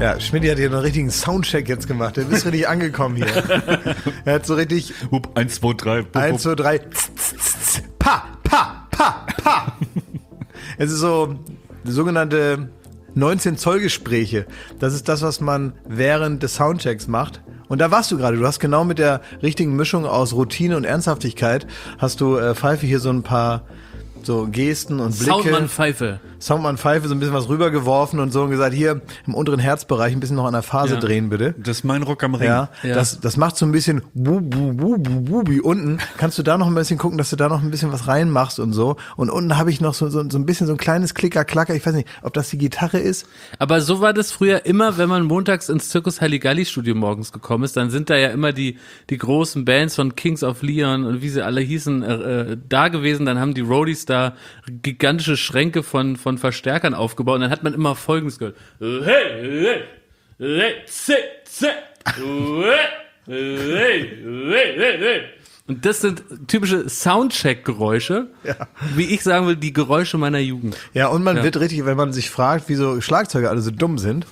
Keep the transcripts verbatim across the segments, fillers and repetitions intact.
Ja, Schmidt hat hier einen richtigen Soundcheck jetzt gemacht. Der ist richtig angekommen hier. Er hat so richtig... Hup, eins, zwei, drei. Hup, eins, zwei, drei. Pa, pa, pa, pa. Es ist so sogenannte neunzehn Zoll Gespräche. Das ist das, was man während des Soundchecks macht. Und da warst du gerade. Du hast genau mit der richtigen Mischung aus Routine und Ernsthaftigkeit hast du äh, Pfeife hier so ein paar so Gesten und Blicke. Soundmann Pfeife. Soundmann Pfeife, so ein bisschen was rübergeworfen und so und gesagt, hier im unteren Herzbereich ein bisschen noch an der Phase Ja. drehen, bitte. Das ist mein Rock am Ring. Ja, Ja. Das, das macht so ein bisschen wubu, wubu, wubi unten. Kannst du da noch ein bisschen gucken, dass du da noch ein bisschen was reinmachst und so. Und unten habe ich noch so, so, so ein bisschen so ein kleines Klicker-Klacker. Ich weiß nicht, ob das die Gitarre ist. Aber so war das früher immer, wenn man montags ins Zirkus Halligalli Studio morgens gekommen ist, dann sind da ja immer die die großen Bands von Kings of Leon und wie sie alle hießen äh, äh, da gewesen. Dann haben die Roadies da gigantische Schränke von von Verstärkern aufgebaut und dann hat man immer Folgendes gehört. Hey, hey, hey, zeh, zeh, hey, hey, hey, hey, hey. Und das sind typische Soundcheck-Geräusche, ja. Wie ich sagen will, die Geräusche meiner Jugend. Ja, und man Ja. wird richtig, wenn man sich fragt, wieso Schlagzeuger alle so dumm sind,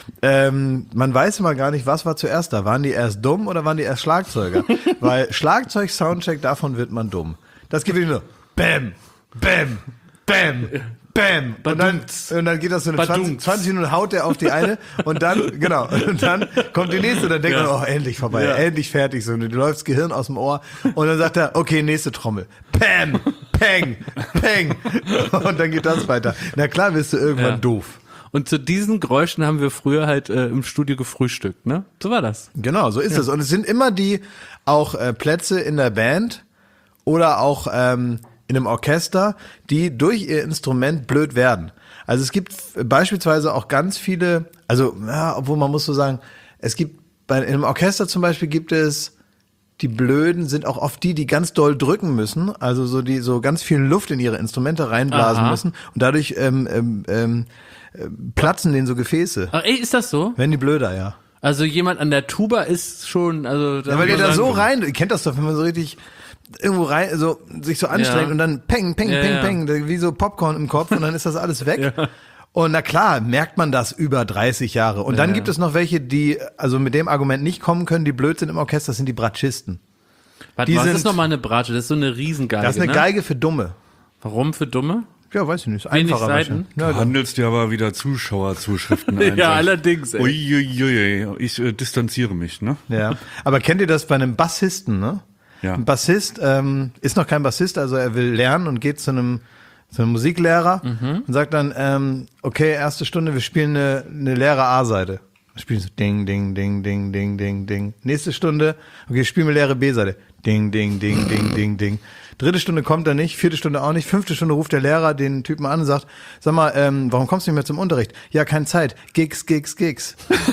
ähm, man weiß immer gar nicht, was war zuerst da. Waren die erst dumm oder waren die erst Schlagzeuger? Weil Schlagzeug-Soundcheck, davon wird man dumm. Das geht wieder nur Bäm, Bäm, Bäm, Bäm. Und dann, und dann geht das so eine zwanzig, zwanzig Minuten, haut der auf die eine und dann, genau, und dann kommt die nächste und dann denkt Ja. man, oh, endlich vorbei, Ja. endlich fertig. So, und du läufst das Gehirn aus dem Ohr und dann sagt er, okay, nächste Trommel. Bam, Peng, Peng. Und dann geht das weiter. Na klar wirst du irgendwann Ja. doof. Und zu diesen Geräuschen haben wir früher halt äh, im Studio gefrühstückt, ne? So war das. Genau, so ist es. Und es sind immer die auch äh, Plätze in der Band oder auch ähm, in einem Orchester, die durch ihr Instrument blöd werden. Also es gibt beispielsweise auch ganz viele, also ja, obwohl man muss so sagen, es gibt bei in einem Orchester zum Beispiel gibt es die Blöden sind auch oft die, die ganz doll drücken müssen, also so die so ganz viel Luft in ihre Instrumente reinblasen Aha. müssen und dadurch ähm, ähm, ähm, platzen denen so Gefäße. Ach, ey, ist das so? Wenn die blöder, ja. Also jemand an der Tuba ist schon, also da Ja, weil muss der man da so sagen, rein, ihr kennt das doch, wenn man so richtig irgendwo rein, so sich so anstrengt Ja. und dann peng, peng, Ja, peng, ja. peng, wie so Popcorn im Kopf und dann ist das alles weg. Ja. Und na klar, merkt man das über dreißig Jahre. Und dann Ja. gibt es noch welche, die also mit dem Argument nicht kommen können, die blöd sind im Orchester, das sind die Bratschisten. Warte, die was sind- ist nochmal eine Bratsche? Das ist so eine Riesengeige, Das ist eine ne? Geige für Dumme. Warum für Dumme? Ja, weiß ich nicht. Ist Wenig einfacher Seiten? wahrscheinlich. Du Ja, handelst dir aber wieder Zuschauerzuschriften ein. Ja, allerdings, ey. Uiuiui, ich äh, distanziere mich, ne? ja. Aber kennt ihr das bei einem Bassisten, ne? Ja. Ein Bassist ähm, ist noch kein Bassist, also er will lernen und geht zu einem, zu einem Musiklehrer Mhm. und sagt dann, ähm, okay, erste Stunde, wir spielen eine, eine leere A-Seite. Wir spielen so ding, ding, ding, ding, ding, ding, ding. Nächste Stunde, okay, spielen wir leere B-Seite. Ding, ding, ding, ding, ding, ding. Dritte Stunde kommt er nicht, vierte Stunde auch nicht, fünfte Stunde ruft der Lehrer den Typen an und sagt, sag mal, ähm, warum kommst du nicht mehr zum Unterricht? Ja, keine Zeit. Gigs, Gigs, Gigs.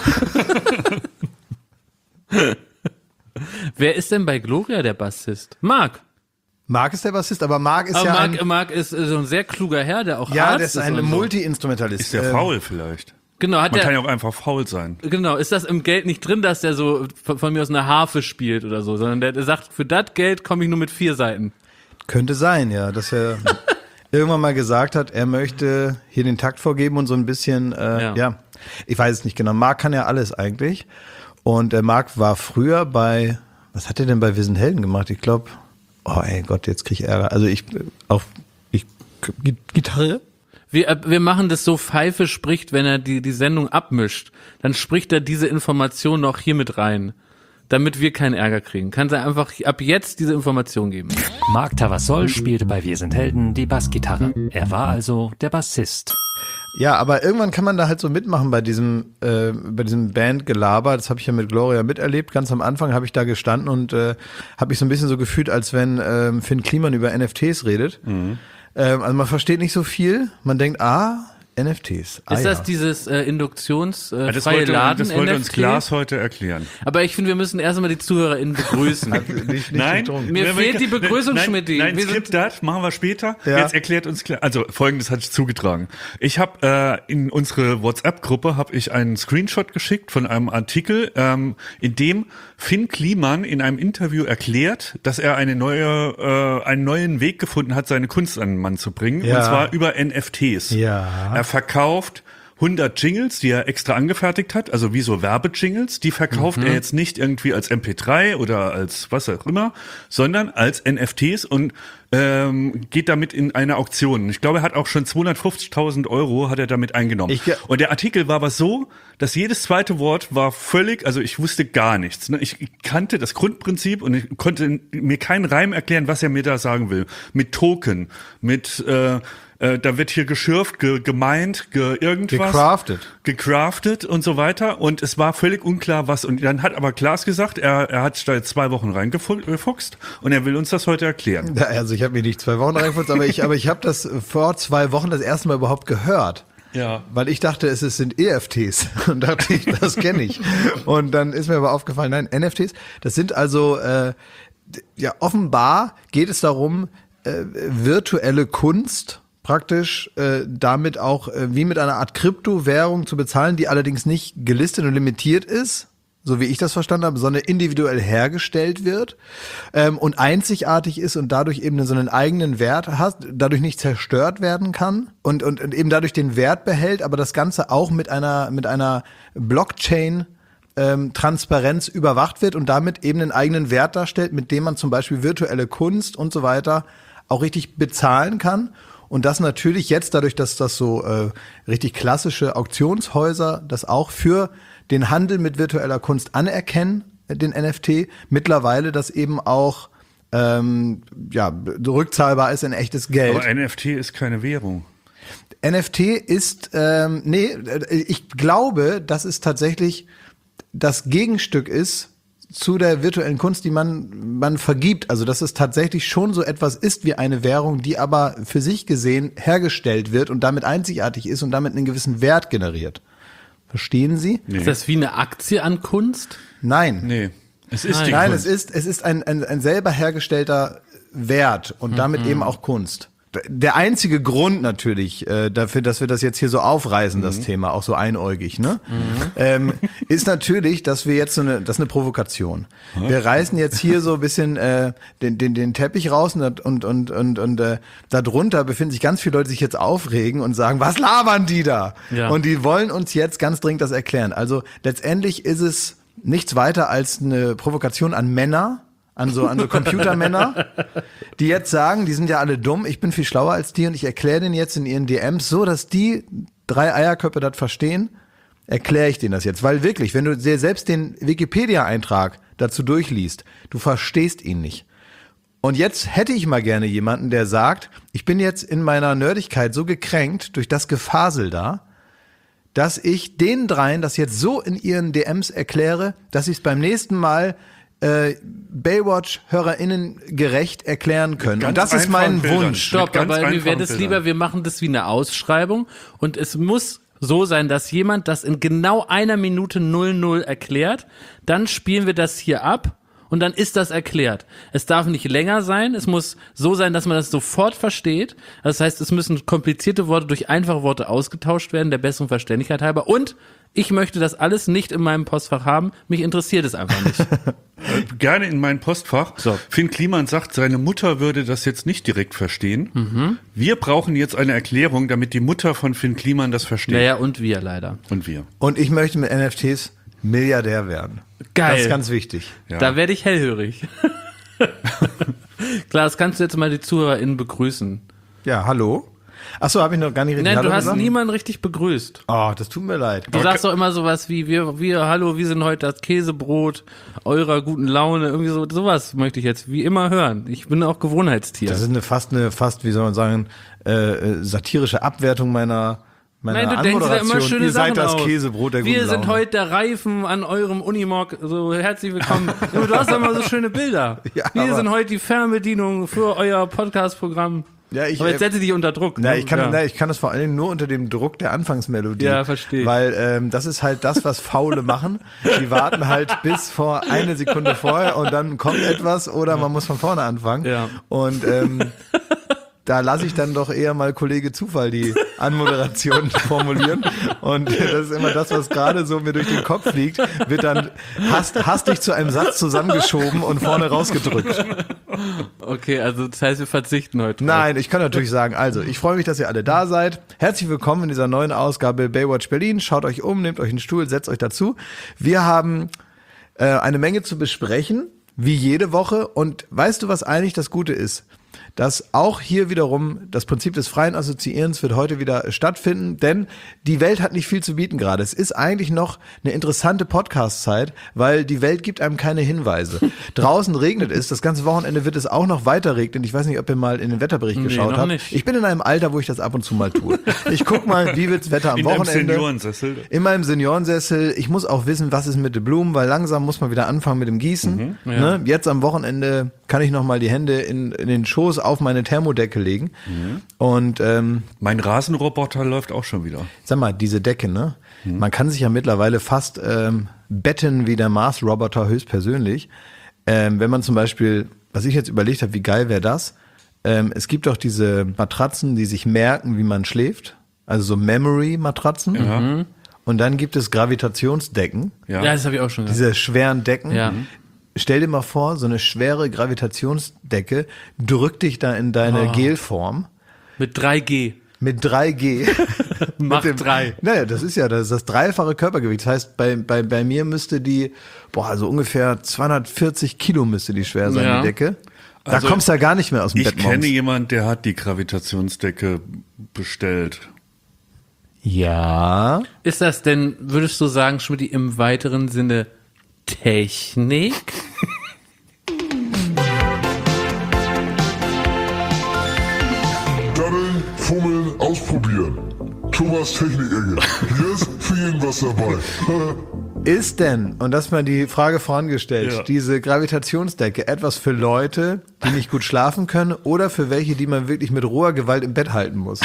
Wer ist denn bei Gloria der Bassist? Marc. Marc ist der Bassist, aber Marc ist Aber ja Marc, ein, Marc ist äh, so ein sehr kluger Herr, der auch ja, Arzt der ist ein und so. Multi-Instrumentalist. Ist der Ähm, faul vielleicht? Genau, hat Man der, kann ja auch einfach faul sein. genau, ist das im Geld nicht drin, dass der so von, von mir aus eine Harfe spielt oder so, sondern der, der sagt, für das Geld komme ich nur mit vier Seiten. Könnte sein, ja, dass er irgendwann mal gesagt hat, er möchte hier den Takt vorgeben und so ein bisschen, äh, Ja. ja. ich weiß es nicht genau. Marc kann ja alles eigentlich. Und der Marc war früher bei, was hat er denn bei Wir sind Helden gemacht? Ich glaube, oh ey Gott, jetzt krieg ich Ärger. Also ich, auf, ich, Gitarre? Wir, äh, wir machen das so, Pfeife spricht, wenn er die, die Sendung abmischt, dann spricht er diese Information noch hier mit rein, damit wir keinen Ärger kriegen. Kann er einfach ab jetzt diese Information geben. Marc Tavassol spielte bei Wir sind Helden die Bassgitarre. Er war also der Bassist. Ja, aber irgendwann kann man da halt so mitmachen bei diesem äh, bei diesem Bandgelaber. Das habe ich ja mit Gloria miterlebt. Ganz am Anfang habe ich da gestanden und äh, habe mich so ein bisschen so gefühlt, als wenn ähm, Finn Kliman über N F Ts redet. Mhm. Ähm, also man versteht nicht so viel. Man denkt, ah, N F Ts. Ah, Ist das ja. dieses äh, induktionsfreie äh, Das freie wollte, Laden das wollte N F uns T? Klaas heute erklären. Aber ich finde, wir müssen erstmal die ZuhörerInnen begrüßen. nicht, nicht Nein, getrunken. Mir nein, fehlt die Begrüßung, nein, Schmidti. Nein, Wir skip sind- das, machen wir später. Ja. Jetzt erklärt uns klar. Also Folgendes hat ich zugetragen. Ich habe äh, in unsere WhatsApp-Gruppe habe ich einen Screenshot geschickt von einem Artikel, ähm, in dem Finn Kliman in einem Interview erklärt, dass er eine neue, äh, einen neuen Weg gefunden hat, seine Kunst an den Mann zu bringen. Ja. Und zwar über N F Ts. Ja. Er verkauft hundert Jingles, die er extra angefertigt hat, also wie so Werbejingles, die verkauft mhm. er jetzt nicht irgendwie als M P drei oder als was auch immer, sondern als N F Ts und ähm, geht damit in eine Auktion. Ich glaube, er hat auch schon zweihundertfünfzigtausend Euro hat er damit eingenommen. Ich, und der Artikel war aber so, dass jedes zweite Wort war völlig, also ich wusste gar nichts. Ne? Ich kannte das Grundprinzip und ich konnte mir keinen Reim erklären, was er mir da sagen will. Mit Token, mit äh, äh, da wird hier geschürft, ge, gemeint, ge, irgendwas. Gecraftet. Gecraftet und so weiter. Und es war völlig unklar, was. Und dann hat aber Klaas gesagt, er, er hat da jetzt zwei Wochen reingefuchst und er will uns das heute erklären. Ja, also ich habe mir nicht zwei Wochen reingefuchst, aber ich, aber ich habe das vor zwei Wochen das erste Mal überhaupt gehört. Ja. Weil ich dachte, es sind E F Ts und dachte ich, das kenne ich. Und dann ist mir aber aufgefallen, nein, N F Ts, das sind also, äh, ja, offenbar geht es darum, äh, virtuelle Kunst praktisch äh, damit auch äh, wie mit einer Art Kryptowährung zu bezahlen, die allerdings nicht gelistet und limitiert ist, so wie ich das verstanden habe, sondern individuell hergestellt wird ähm, und einzigartig ist und dadurch eben so einen eigenen Wert hat, dadurch nicht zerstört werden kann und, und, und eben dadurch den Wert behält, aber das Ganze auch mit einer mit einer Blockchain ähm, Transparenz überwacht wird und damit eben einen eigenen Wert darstellt, mit dem man zum Beispiel virtuelle Kunst und so weiter auch richtig bezahlen kann. Und das natürlich jetzt, dadurch, dass das so äh, richtig klassische Auktionshäuser das auch für den Handel mit virtueller Kunst anerkennen, den N F T, mittlerweile das eben auch ähm, ja, rückzahlbar ist in echtes Geld. Aber N F T ist keine Währung. N F T ist, ähm, nee, ich glaube, dass es tatsächlich das Gegenstück ist zu der virtuellen Kunst, die man man vergibt. Also dass es tatsächlich schon so etwas ist wie eine Währung, die aber für sich gesehen hergestellt wird und damit einzigartig ist und damit einen gewissen Wert generiert. Verstehen Sie? Nee. Ist das wie eine Aktie an Kunst? Nein. Nee. Es ist Nein, die Nein Kunst. es ist es ist ein, ein, ein selber hergestellter Wert und damit mhm. eben auch Kunst. Der einzige Grund natürlich äh, dafür, dass wir das jetzt hier so aufreißen, mhm. das Thema, auch so einäugig, ne, mhm. ähm, ist natürlich, dass wir jetzt so eine, das ist eine Provokation. Mhm. Wir reißen jetzt hier so ein bisschen äh, den, den, den Teppich raus und und und und, und äh, darunter befinden sich ganz viele Leute, die sich jetzt aufregen und sagen, was labern die da? Ja. Und die wollen uns jetzt ganz dringend das erklären. Also letztendlich ist es nichts weiter als eine Provokation an Männer. An so, an so Computermänner, die jetzt sagen, die sind ja alle dumm, ich bin viel schlauer als die und ich erkläre denen jetzt in ihren D Ms so, dass die drei Eierköpfe das verstehen, erkläre ich denen das jetzt. Weil wirklich, wenn du dir selbst den Wikipedia-Eintrag dazu durchliest, du verstehst ihn nicht. Und jetzt hätte ich mal gerne jemanden, der sagt, ich bin jetzt in meiner Nerdigkeit so gekränkt durch das Gefasel da, dass ich den dreien das jetzt so in ihren D Ms erkläre, dass ich es beim nächsten Mal Baywatch-HörerInnen gerecht erklären können. Und das ist mein Bildern. Wunsch. Stopp, aber mir wäre das lieber, wir machen das wie eine Ausschreibung und es muss so sein, dass jemand das in genau einer Minute null null erklärt, dann spielen wir das hier ab und dann ist das erklärt. Es darf nicht länger sein, es muss so sein, dass man das sofort versteht. Das heißt, es müssen komplizierte Worte durch einfache Worte ausgetauscht werden, der besseren Verständlichkeit halber. Und ich möchte das alles nicht in meinem Postfach haben. Mich interessiert es einfach nicht. Gerne in mein Postfach. So. Finn Kliman sagt, seine Mutter würde das jetzt nicht direkt verstehen. Mhm. Wir brauchen jetzt eine Erklärung, damit die Mutter von Finn Kliman das versteht. Naja, und wir leider. Und wir. Und ich möchte mit N F Ts Milliardär werden. Geil. Das ist ganz wichtig. Ja. Da werde ich hellhörig. Klaas, kannst du jetzt mal die ZuhörerInnen begrüßen? Ja, hallo? Achso, habe ich noch gar nicht richtig Nein, Hallo du hast gesagt? niemanden richtig begrüßt. Oh, das tut mir leid. Du sagst doch immer sowas wie, wir, wir, hallo, wir sind heute das Käsebrot eurer guten Laune, irgendwie so, sowas möchte ich jetzt wie immer hören. Ich bin auch Gewohnheitstier. Das ist eine fast eine, fast, wie soll man sagen, äh, satirische Abwertung meiner Meine Nein, du denkst da immer schöne Ihr Sachen seid das aus. Käsebrot der guten Wir sind Laune. heute der Reifen an eurem Unimog. So, herzlich willkommen. Du hast doch mal so schöne Bilder. Ja, Wir aber- sind heute die Fernbedienung für euer Podcast-Programm. Ja, ich, Aber jetzt äh, setze dich unter Druck. Na, ne? ich kann, ja. na, ich kann das vor allem nur unter dem Druck der Anfangsmelodie. Ja, verstehe. Weil ähm, das ist halt das, was Faule machen. Die warten halt bis vor eine Sekunde vorher und dann kommt etwas oder man muss von vorne anfangen. Ja. Und ähm, da lasse ich dann doch eher mal Kollege Zufall die Anmoderation formulieren. Und das ist immer das, was gerade so mir durch den Kopf fliegt, wird dann hast, hastig zu einem Satz zusammengeschoben und vorne rausgedrückt. Okay, also das heißt, wir verzichten heute. Nein, ich kann natürlich sagen, also, ich freue mich, dass ihr alle da seid. Herzlich willkommen in dieser neuen Ausgabe Baywatch Berlin. Schaut euch um, nehmt euch einen Stuhl, setzt euch dazu. Wir haben äh, eine Menge zu besprechen, wie jede Woche. Und weißt du, was eigentlich das Gute ist? Dass auch hier wiederum das Prinzip des freien Assoziierens wird heute wieder stattfinden, denn die Welt hat nicht viel zu bieten gerade. Es ist eigentlich noch eine interessante Podcast-Zeit, weil die Welt gibt einem keine Hinweise. Draußen regnet es, das ganze Wochenende wird es auch noch weiter regnen. Ich weiß nicht, ob ihr mal in den Wetterbericht Nee, geschaut noch habt. nicht. Ich bin in einem Alter, wo ich das ab und zu mal tue. Ich guck mal, wie wird's Wetter am In deinem Wochenende. Seniorensessel. In meinem Seniorensessel. Ich muss auch wissen, was ist mit den Blumen, weil langsam muss man wieder anfangen mit dem Gießen. ja. Ne? Jetzt am Wochenende kann ich noch mal die Hände in, in den Schoß auf meine Thermodecke legen. Und ähm, Mein Rasenroboter läuft auch schon wieder. sag mal, diese Decke, ne? Man kann sich ja mittlerweile fast ähm, betten wie der Mars-Roboter höchstpersönlich. Ähm, wenn man zum Beispiel, was ich jetzt überlegt habe, wie geil wäre das? Ähm, es gibt doch diese Matratzen, die sich merken, wie man schläft. Also so Memory-Matratzen. Ja. Und dann gibt es Gravitationsdecken. Ja. Ja, das habe ich auch schon gesagt. Diese schweren Decken. Ja. Stell dir mal vor, so eine schwere Gravitationsdecke drückt dich da in deine Oh. Gelform Mit drei G. mit drei G. Macht Mit dem- drei. Naja, das ist ja das, ist das dreifache Körpergewicht. Das heißt, bei, bei, bei mir müsste die, boah, also ungefähr zweihundertvierzig Kilo müsste die schwer sein, Ja. die Decke. Da Also, kommst du ja gar nicht mehr aus dem Ich Bett kenne morgens. jemanden, der hat die Gravitationsdecke bestellt. Ja. Ist das denn, würdest du sagen, Schmidt, im weiteren Sinne Technik? Daddeln, fummeln, ausprobieren. Thomas Technik-Ecke. Hier ist für jeden was dabei. Ist denn, und das mal die Frage vorangestellt, Ja. diese Gravitationsdecke etwas für Leute, die nicht gut schlafen können oder für welche, die man wirklich mit roher Gewalt im Bett halten muss?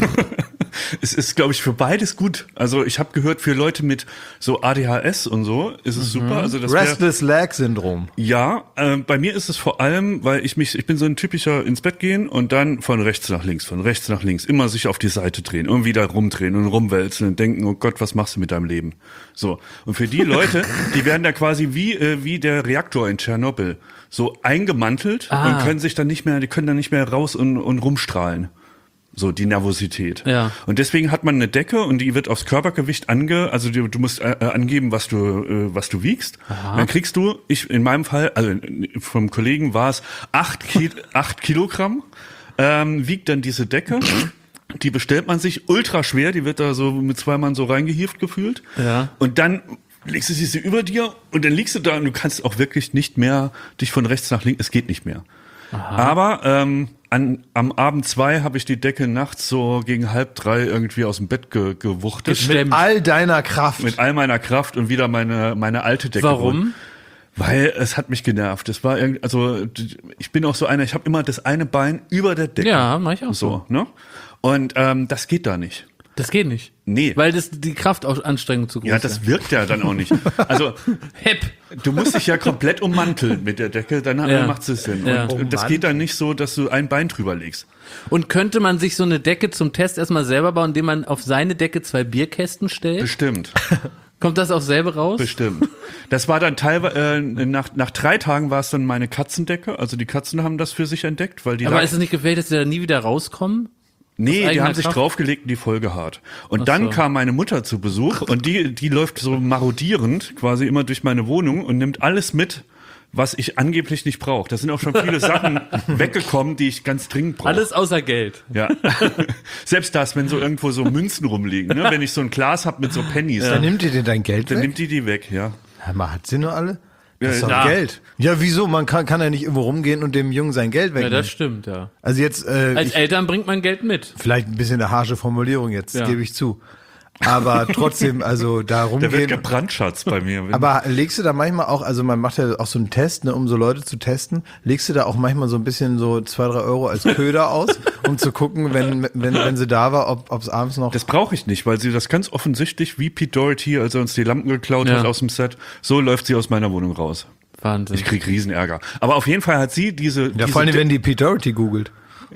Es ist, glaube ich, für beides gut. Also ich habe gehört, für Leute mit so A D H S und so ist es super. Also das wär, Restless Leg Syndrom. ja, äh, bei mir ist es vor allem, weil ich mich, ich bin so ein typischer ins Bett gehen und dann von rechts nach links, von rechts nach links, immer sich auf die Seite drehen und wieder rumdrehen und rumwälzen und denken, oh Gott, was machst du mit deinem Leben? So. Und für die Leute, die werden da quasi wie, äh, wie der Reaktor in Tschernobyl so eingemantelt Ah. und können sich dann nicht mehr, die können dann nicht mehr raus und, und rumstrahlen. So, die Nervosität. Ja. Und deswegen hat man eine Decke und die wird aufs Körpergewicht ange, also du, du musst äh, angeben, was du, äh, was du wiegst. Dann kriegst du, ich in meinem Fall, also vom Kollegen war es acht, Ki acht Kilogramm, ähm, wiegt dann diese Decke. Die bestellt man sich ultra schwer, die wird da so mit zwei Mann so reingehieft gefühlt. Ja. Und dann legst du sie über dir und dann liegst du da und du kannst auch wirklich nicht mehr dich von rechts nach links, es geht nicht mehr. Aber ähm, an, am Abend zwei habe ich die Decke nachts so gegen halb drei irgendwie aus dem Bett ge, gewuchtet. Gestemmt. All deiner Kraft. Mit all meiner Kraft und wieder meine, meine alte Decke. Warum? geholt. Weil es hat mich genervt. Es war irgendwie, also ich bin auch so einer, ich habe immer das eine Bein über der Decke. Ja, mach ich auch so. Ne? Und ähm, das geht da nicht. Das geht nicht. Nee. Weil das die Kraftanstrengung zu groß Ja, ist. das wirkt ja dann auch nicht. Also Hep. du musst dich ja komplett ummanteln mit der Decke, dann Ja. macht es Sinn. Ja. Und das geht dann nicht so, dass du ein Bein drüber legst. Und könnte man sich so eine Decke zum Test erstmal selber bauen, indem man auf seine Decke zwei Bierkästen stellt? Bestimmt. Kommt das auch selber raus? Bestimmt. Das war dann teilweise, äh, nach, nach drei Tagen war es dann meine Katzendecke. Also die Katzen haben das für sich entdeckt, weil die Aber lag- ist es nicht gefährlich, dass die da nie wieder rauskommen? Nee, die eigener haben sich Kraft? draufgelegt und die voll gehaart. Und Ach dann so. kam meine Mutter zu Besuch und die, die läuft so marodierend quasi immer durch meine Wohnung und nimmt alles mit, was ich angeblich nicht brauche. Da sind auch schon viele Sachen weggekommen, die ich ganz dringend brauche. Alles außer Geld. Ja. Selbst das, wenn so irgendwo so Münzen rumliegen, ne? Wenn ich so ein Glas hab mit so Pennies, Dann dann, nimmt ihr dir dein Geld dann weg? nimmt die die weg, ja. Ja, man hat sie nur alle? Das ist Ja, doch ja. Geld. Ja, wieso? Man kann, kann ja nicht irgendwo rumgehen und dem Jungen sein Geld Ja, wegnehmen. das stimmt, ja. Also jetzt, äh, Als ich, Eltern bringt man Geld mit. vielleicht ein bisschen eine harsche Formulierung jetzt, Ja. gebe ich zu. Aber trotzdem, also da Der wird rumgehen. gebrandschatzt bei mir. Wenn- Aber legst du da manchmal auch, also man macht ja auch so einen Test, ne, um so Leute zu testen, legst du da auch manchmal so ein bisschen so zwei, drei Euro als Köder aus, um zu gucken, wenn, wenn, wenn sie da war, ob es abends noch... Das brauche ich nicht, weil sie das ganz offensichtlich, wie Pete Doherty, als er uns die Lampen geklaut Ja. hat aus dem Set, so läuft sie aus meiner Wohnung raus. Wahnsinn. Ich krieg Riesenärger. Aber auf jeden Fall hat sie diese... ja, diese vor allem, wenn die Pete Doherty googelt.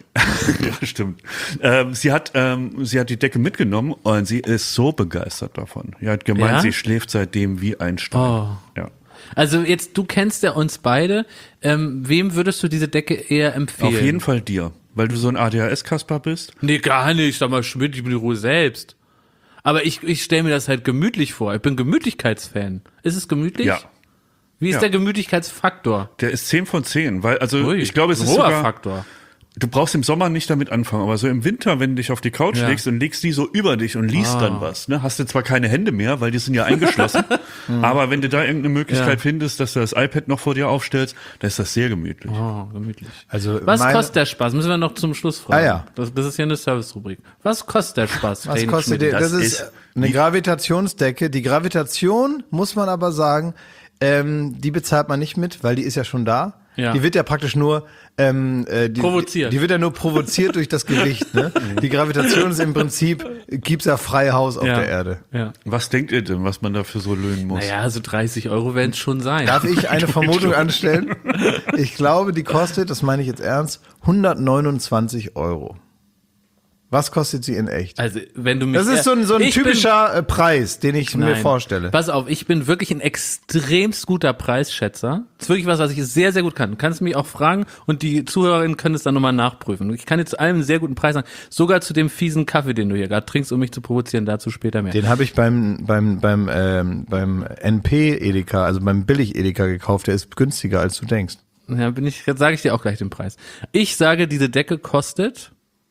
ja, stimmt. Ähm, sie hat, ähm, sie hat die Decke mitgenommen und sie ist so begeistert davon. Sie hat gemeint, Ja? sie schläft seitdem wie ein Stein. Oh. Ja. Also jetzt, du kennst ja uns beide. Ähm, wem würdest du diese Decke eher empfehlen? Auf jeden Fall dir, weil du so ein A D H S-Kasper bist. Nee, gar nicht. Sag mal, Schmidt, ich bin die Ruhe selbst. Aber ich, ich stelle mir das halt gemütlich vor. Ich bin Gemütlichkeitsfan. Ist es gemütlich? Ja. Wie ist Ja. der Gemütlichkeitsfaktor? Der ist zehn von zehn, weil, also Ui, ich glaube, es ist hoher sogar, Faktor. du brauchst im Sommer nicht damit anfangen, aber so im Winter, wenn du dich auf die Couch Ja. legst und legst die so über dich und liest Ah. dann was, ne, hast du zwar keine Hände mehr, weil die sind ja eingeschlossen, aber wenn du da irgendeine Möglichkeit Ja. findest, dass du das iPad noch vor dir aufstellst, dann ist das sehr gemütlich. Oh, gemütlich. Also Was meine- kostet der Spaß? Müssen wir noch zum Schluss fragen. Ah, ja. Das, das ist ja eine Service-Rubrik. Was kostet der Spaß? Was René kostet Schmidt? der? Das, das ist ist- eine Gravitationsdecke. Die Gravitation, muss man aber sagen, ähm, die bezahlt man nicht mit, weil die ist ja schon da. Ja. Die wird ja praktisch nur ähm, äh, die, Provoziert. Die wird ja nur provoziert durch das Gewicht. Ne? Die Gravitation ist im Prinzip, gibt's ja frei Haus auf Ja. der Erde. Ja. Was denkt ihr denn, was man dafür so löhnen muss? Naja, so dreißig Euro werden es schon sein. Darf ich eine Vermutung anstellen? Ich glaube, die kostet, das meine ich jetzt ernst, hundertneunundzwanzig Euro. Was kostet sie in echt? Also, wenn du mich Das ist so ein, so ein Ich bin- typischer äh, Preis, den ich mir Nein. vorstelle. Pass auf, ich bin wirklich ein extremst guter Preisschätzer. Das ist wirklich was, was ich sehr, sehr gut kann. Du kannst mich auch fragen und die Zuhörerinnen können es dann nochmal nachprüfen. Ich kann dir zu allem einen sehr guten Preis sagen. Sogar zu dem fiesen Kaffee, den du hier gerade trinkst, um mich zu provozieren. Dazu später mehr. Den habe ich beim beim beim ähm, beim N P Edeka, also beim Billig Edeka gekauft. Der ist günstiger, als du denkst. Ja, bin ich, jetzt sage ich dir auch gleich den Preis. Ich sage, diese Decke kostet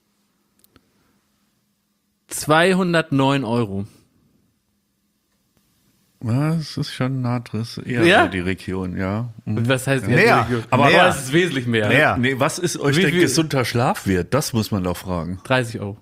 zweihundertneun Euro. Das ist schon nah drin. Eher Ja? so die Region, ja. Mhm. Was heißt Mehr. Aber, Mehr. aber es ist wesentlich mehr. Mehr. Nee, was ist euch Wie denn viel- gesunder Schlafwert? Das muss man doch fragen. dreißig Euro.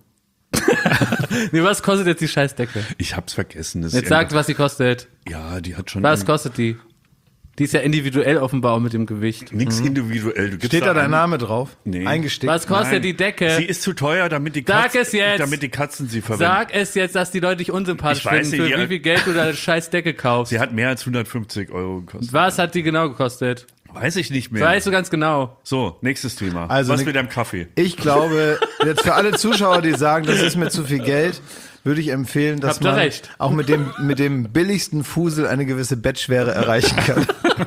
Nee, was kostet jetzt die Scheißdecke? Ich hab's vergessen. Das Jetzt ist sagt, was sie kostet. ja, die hat schon Was kostet die? Die ist ja individuell offenbar auch mit dem Gewicht. nichts individuell. Du gibst Steht da dein an- Name drauf? Nee. Eingestickt? Was kostet Nein. die Decke? Sie ist zu teuer, damit die, Sag Katzen, es jetzt. damit die Katzen sie verwenden. Sag es jetzt, dass die Leute dich unsympathisch Ich weiß finden, nicht, für die- wie viel Geld du deine scheiß Decke kaufst. Sie hat mehr als hundertfünfzig Euro gekostet. Was hat die genau gekostet? Weiß ich nicht mehr. Weißt du ganz genau. So, nächstes Thema. Also was ne- mit deinem Kaffee? Ich glaube, jetzt für alle Zuschauer, die sagen, das ist mir zu viel Geld, würde ich empfehlen, dass Habt ihr man recht. auch mit dem mit dem billigsten Fusel eine gewisse Bettschwere erreichen kann.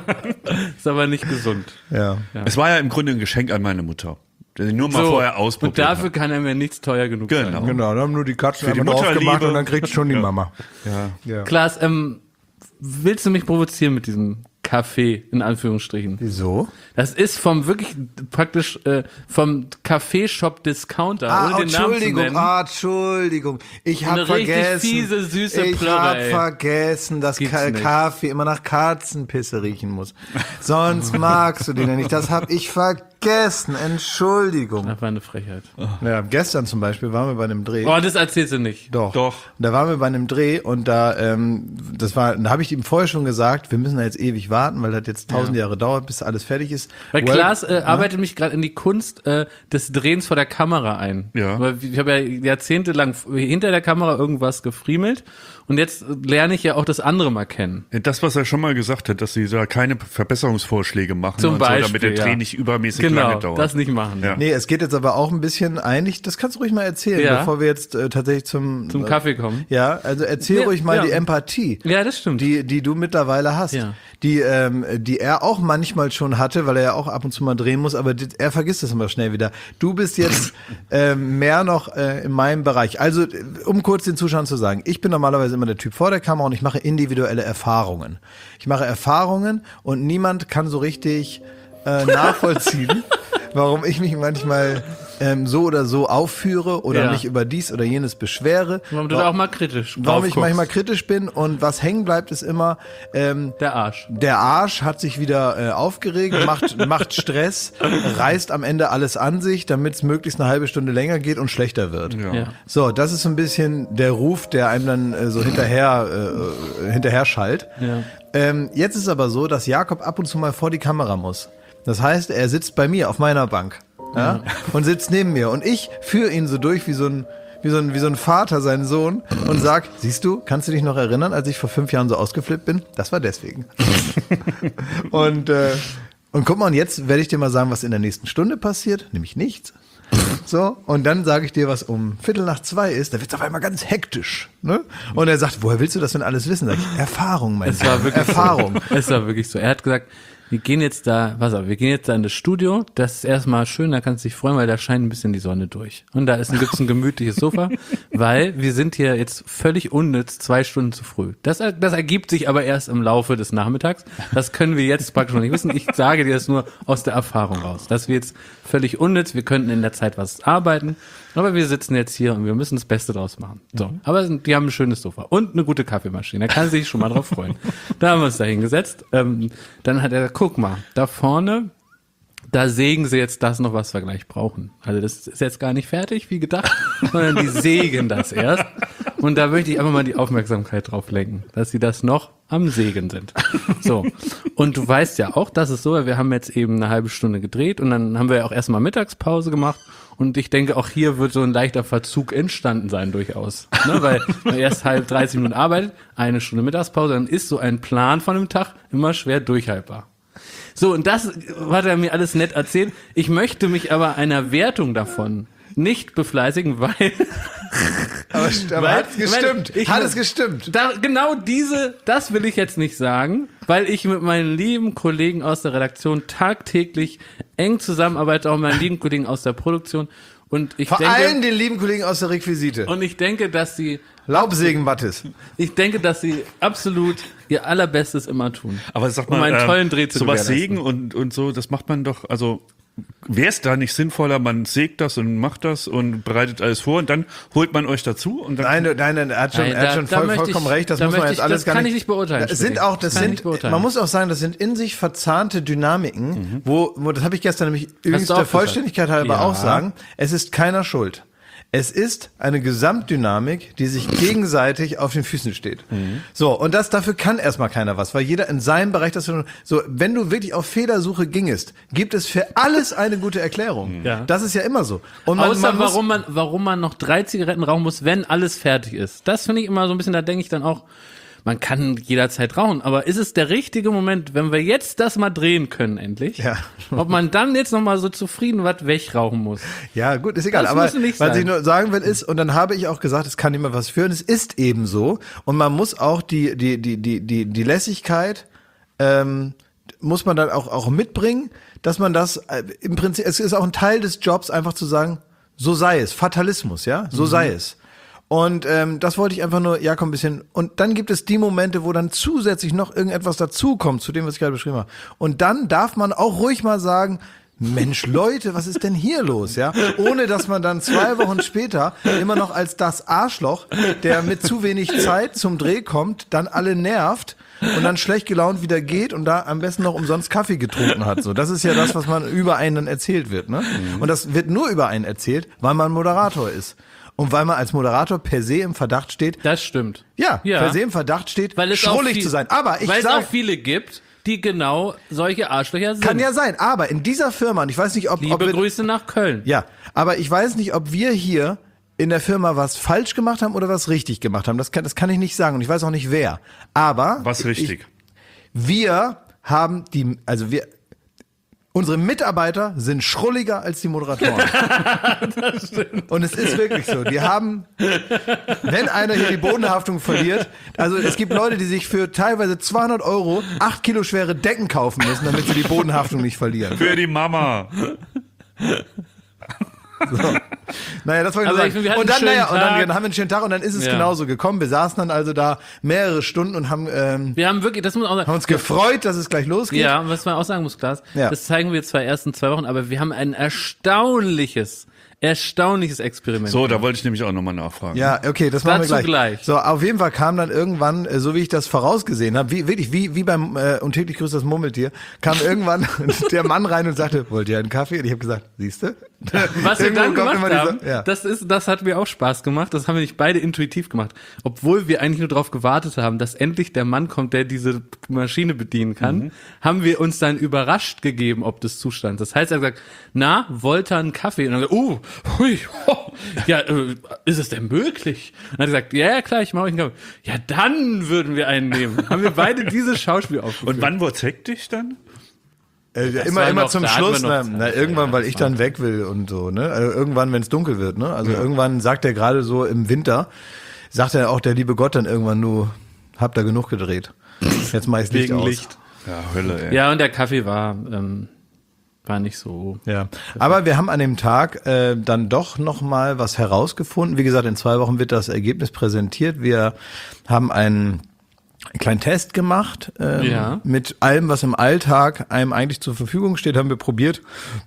Ist aber nicht gesund. Ja. Es war ja im Grunde ein Geschenk an meine Mutter. Der sie nur mal vorher und ausprobiert dafür hat. kann er mir nichts teuer genug Genau. sein. Genau, dann haben nur die Katzen die einmal drauf Mutterliebe. gemacht und dann kriegt schon die Ja. Mama. Ja. Ja. Klaas, ähm, willst du mich provozieren mit diesem Kaffee, in Anführungsstrichen? Wieso? Das ist vom wirklich praktisch äh, vom Kaffeeshop-Discounter, Ah, ohne den Namen zu Entschuldigung, nennen. ah, Entschuldigung. Ich habe Eine richtig vergessen. fiese, süße ich Plörre, habe ey. vergessen, dass Gibt's Ka nicht. Kaffee immer nach Katzenpisse riechen muss. Sonst magst du den ja nicht. Das habe ich vergessen. Entschuldigung. Das war eine Frechheit. Ja, gestern zum Beispiel waren wir bei einem Dreh. Oh, das erzählst du nicht. Doch. Doch. Da waren wir bei einem Dreh und da, ähm, das war, da habe ich ihm vorher schon gesagt, wir müssen da jetzt ewig warten, weil das jetzt tausend Jahre dauert, bis alles fertig ist. Weil Well- Klaas äh, arbeitet mich gerade in die Kunst äh, des Drehens vor der Kamera ein. Ja. Weil ich habe ja jahrzehntelang f- hinter der Kamera irgendwas gefriemelt und jetzt lerne ich ja auch das andere mal kennen. Das, was er schon mal gesagt hat, dass sie da keine Verbesserungsvorschläge machen Zum und Beispiel, so, damit der Dreh ja. nicht übermäßig lange Genau, dauert. das nicht machen. Ja. Nee, es geht jetzt aber auch ein bisschen eigentlich, das kannst du ruhig mal erzählen, Ja. bevor wir jetzt äh, tatsächlich zum Zum äh, Kaffee kommen. Ja, also erzähl Ja, ruhig mal ja. die Empathie, Ja, das stimmt. die die du mittlerweile hast, Ja. die ähm, die er auch manchmal schon hatte, weil er ja auch ab und zu mal drehen muss, aber die, er vergisst das immer schnell wieder. Du bist jetzt ähm, mehr noch äh, in meinem Bereich. Also äh, um kurz den Zuschauern zu sagen, ich bin normalerweise immer der Typ vor der Kamera und ich mache individuelle Erfahrungen. Ich mache Erfahrungen und niemand kann so richtig äh, nachvollziehen, warum ich mich manchmal ähm, so oder so aufführe oder Ja. mich über dies oder jenes beschwere. Warum du da auch mal kritisch Warum drauf ich guckst. manchmal kritisch bin und was hängen bleibt, ist immer, ähm, Der Arsch. der Arsch hat sich wieder äh, aufgeregt, macht, macht Stress, reißt am Ende alles an sich, damit es möglichst eine halbe Stunde länger geht und schlechter wird. Ja. Ja. So, das ist so ein bisschen der Ruf, der einem dann äh, so hinterher, äh, hinterher schallt. Ja. Ähm, jetzt ist aber so, dass Jakob ab und zu mal vor die Kamera muss. Das heißt, er sitzt bei mir auf meiner Bank, ja, und sitzt neben mir und ich führe ihn so durch wie so ein wie so ein wie so ein Vater seinen Sohn und sag, siehst du, kannst du dich noch erinnern, als ich vor fünf Jahren so ausgeflippt bin? Das war deswegen. und äh, und guck mal, und jetzt werde ich dir mal sagen, was in der nächsten Stunde passiert, nämlich nichts. So, und dann sage ich dir, was um Viertel nach zwei ist, da wird es auf einmal ganz hektisch. Ne? Und er sagt, woher willst du das denn alles wissen? Sag ich, Erfahrung, mein Es war Lieber, wirklich Erfahrung. So. Es war wirklich so. Er hat gesagt, wir gehen jetzt da, was auch, wir gehen jetzt da in das Studio, das ist erstmal schön, da kannst du dich freuen, weil da scheint ein bisschen die Sonne durch. Und da ist ein, gibt's ein gemütliches Sofa, weil wir sind hier jetzt völlig unnütz zwei Stunden zu früh. Das, das ergibt sich aber erst im Laufe des Nachmittags. Das können wir jetzt praktisch noch nicht wissen. Ich sage dir das nur aus der Erfahrung raus. Dass wir jetzt völlig unnütz, wir könnten in der Zeit was arbeiten, aber wir sitzen jetzt hier und wir müssen das Beste draus machen. So, mhm. Aber die haben ein schönes Sofa und eine gute Kaffeemaschine. Da kann sich schon mal drauf freuen. Da haben wir uns da hingesetzt. Ähm, dann hat er gesagt, guck mal, da vorne, da sägen sie jetzt das noch, was wir gleich brauchen. Also das ist jetzt gar nicht fertig, wie gedacht, sondern die sägen das erst. Und da möchte ich einfach mal die Aufmerksamkeit drauf lenken, dass sie das noch am Sägen sind. So. Und du weißt ja auch, das ist so, wir haben jetzt eben eine halbe Stunde gedreht und dann haben wir ja auch erstmal Mittagspause gemacht. Und ich denke, auch hier wird so ein leichter Verzug entstanden sein durchaus. Ne? Weil man erst halb dreißig Minuten arbeitet, eine Stunde Mittagspause, dann ist so ein Plan von einem Tag immer schwer durchhaltbar. So, und das hat er mir alles nett erzählt. Ich möchte mich aber einer Wertung davon nicht befleißigen, weil... Aber, aber weil, hat es gestimmt? Ich, hat es gestimmt? Da, genau diese, das will ich jetzt nicht sagen, weil ich mit meinen lieben Kollegen aus der Redaktion tagtäglich eng zusammenarbeite, auch mit meinen lieben Kollegen aus der Produktion. Und ich Vor denke, allem den lieben Kollegen aus der Requisite. Und ich denke, dass sie... Laubsägen-Mattes. Ich denke, dass sie absolut ihr Allerbestes immer tun. Aber sag um mal, einen ähm, tollen Dreh zu sowas gewährleisten. sägen und, und so, das macht man doch, also wäre es da nicht sinnvoller, man sägt das und macht das und bereitet alles vor und dann holt man euch dazu? Und dann Nein, nein, nein, er hat schon, Nein, er hat da- schon da voll, möchte vollkommen ich- recht, das da muss man möchte jetzt ich- alles das gar kann nicht. ich nicht beurteilen, Das sind Spitting. auch, das, Das kann ich sind, nicht beurteilen. man muss auch sagen, das sind in sich verzahnte Dynamiken, Mhm. wo, wo, das habe ich gestern nämlich übrigens du der auch Vollständigkeit gesagt? halber Ja. auch sagen, es ist keiner schuld. Es ist eine Gesamtdynamik, die sich gegenseitig auf den Füßen steht. Mhm. So, und das, dafür kann erstmal keiner was, weil jeder in seinem Bereich das, so, wenn du wirklich auf Fehlersuche gingest, gibt es für alles eine gute Erklärung. Ja. Das ist ja immer so. Und man, Außer man muss, warum man, warum man noch drei Zigaretten rauchen muss, wenn alles fertig ist. Das finde ich immer so ein bisschen, da denke ich dann auch, man kann jederzeit rauchen, aber ist es der richtige Moment, wenn wir jetzt das mal drehen können endlich, Ja. ob man dann jetzt nochmal so zufrieden was wegrauchen muss? Ja, gut, ist egal. Das Aber muss nicht was sein. ich nur sagen will ist, und dann habe ich auch gesagt, es kann nicht mehr was führen. Es ist eben so. Und man muss auch die, die, die, die, die, die Lässigkeit, ähm, muss man dann auch, auch mitbringen, dass man das, äh, im Prinzip, es ist auch ein Teil des Jobs, einfach zu sagen, so sei es. Fatalismus, ja, so mhm. sei es. Und ähm, das wollte ich einfach nur, Jakob, ein bisschen. Und dann gibt es die Momente, wo dann zusätzlich noch irgendetwas dazukommt, zu dem, was ich gerade beschrieben habe. Und dann darf man auch ruhig mal sagen, Mensch, Leute, was ist denn hier los, ja? Ohne, dass man dann zwei Wochen später immer noch als das Arschloch, der mit zu wenig Zeit zum Dreh kommt, dann alle nervt und dann schlecht gelaunt wieder geht und da am besten noch umsonst Kaffee getrunken hat. So, das ist ja das, was man über einen dann erzählt wird, ne? Und das wird nur über einen erzählt, weil man Moderator ist. Und weil man als Moderator per se im Verdacht steht, Das stimmt. ja, Ja. per se im Verdacht steht, Weil es auch schrullig viel- zu sein. Aber ich Weil es sag, auch viele gibt, die genau solche Arschlöcher sind. kann ja sein, aber in dieser Firma, und ich weiß nicht, ob, ob Liebe wir, Grüße nach Köln. ja, aber ich weiß nicht, ob wir hier in der Firma was falsch gemacht haben oder was richtig gemacht haben. Das kann, das kann ich nicht sagen und ich weiß auch nicht wer. Aber was richtig. Ich, wir haben die, also wir, unsere Mitarbeiter sind schrulliger als die Moderatoren. Das stimmt. Und es ist wirklich so. Die haben, wenn einer hier die Bodenhaftung verliert, also es gibt Leute, die sich für teilweise zweihundert Euro acht Kilo schwere Decken kaufen müssen, damit sie die Bodenhaftung nicht verlieren. Für die Mama. So. Naja, das wollte ich Also nur ich sagen. finde, wir hatten Und dann, einen schönen naja, und dann, Tag. dann haben wir einen schönen Tag und dann ist es Ja. genauso gekommen. Wir saßen dann also da mehrere Stunden und haben, ähm, Wir haben wirklich, das muss man auch sagen. haben uns gefreut, dass es gleich losgeht. Ja, was man auch sagen muss, Klaas, Ja. das zeigen wir zwar erst in zwei Wochen, aber wir haben ein erstaunliches, erstaunliches Experiment. So, da wollte ich nämlich auch nochmal nachfragen. Ja, okay, das machen wir Dazu gleich. gleich. So, auf jeden Fall kam dann irgendwann, äh, so wie ich das vorausgesehen habe, wie wirklich wie wie beim äh, und täglich grüßt das Murmeltier, kam irgendwann der Mann rein und sagte, wollt ihr einen Kaffee? Und ich habe gesagt, siehste? Was wir dann gemacht immer haben, dieser, ja. das ist, das hat mir auch Spaß gemacht. Das haben wir nicht beide intuitiv gemacht. Obwohl wir eigentlich nur darauf gewartet haben, dass endlich der Mann kommt, der diese Maschine bedienen kann, Mhm. haben wir uns dann überrascht gegeben, ob des Zustands. Das heißt, er hat gesagt, na, wollt ihr einen Kaffee? Und dann gesagt, uh, hui, oh, ja, äh, ist es denn möglich? Und dann hat er gesagt, ja, ja, klar, ich mache euch einen Kaffee. Ja, dann würden wir einen nehmen. Haben wir beide dieses Schauspiel aufgeführt. Und wann wird's hektisch dann? Äh, Das immer war immer noch- zum da hatten Schluss, wir noch na, Zeit. na, irgendwann, Ja, weil das ich war- dann weg will und so, ne? Also irgendwann, wenn es dunkel wird, ne? Also irgendwann sagt er gerade so im Winter, sagt er auch der liebe Gott dann irgendwann nur, habt ihr genug gedreht. Jetzt mach ich's Licht Wegen aus. Licht. Ja, Hölle, ey. Ja, und der Kaffee war, ähm, war nicht so. Ja, aber wir haben an dem Tag äh, dann doch noch mal was herausgefunden. Wie gesagt, in zwei Wochen wird das Ergebnis präsentiert. Wir haben einen kleinen Test gemacht ähm, Ja. mit allem, was im Alltag einem eigentlich zur Verfügung steht, haben wir probiert.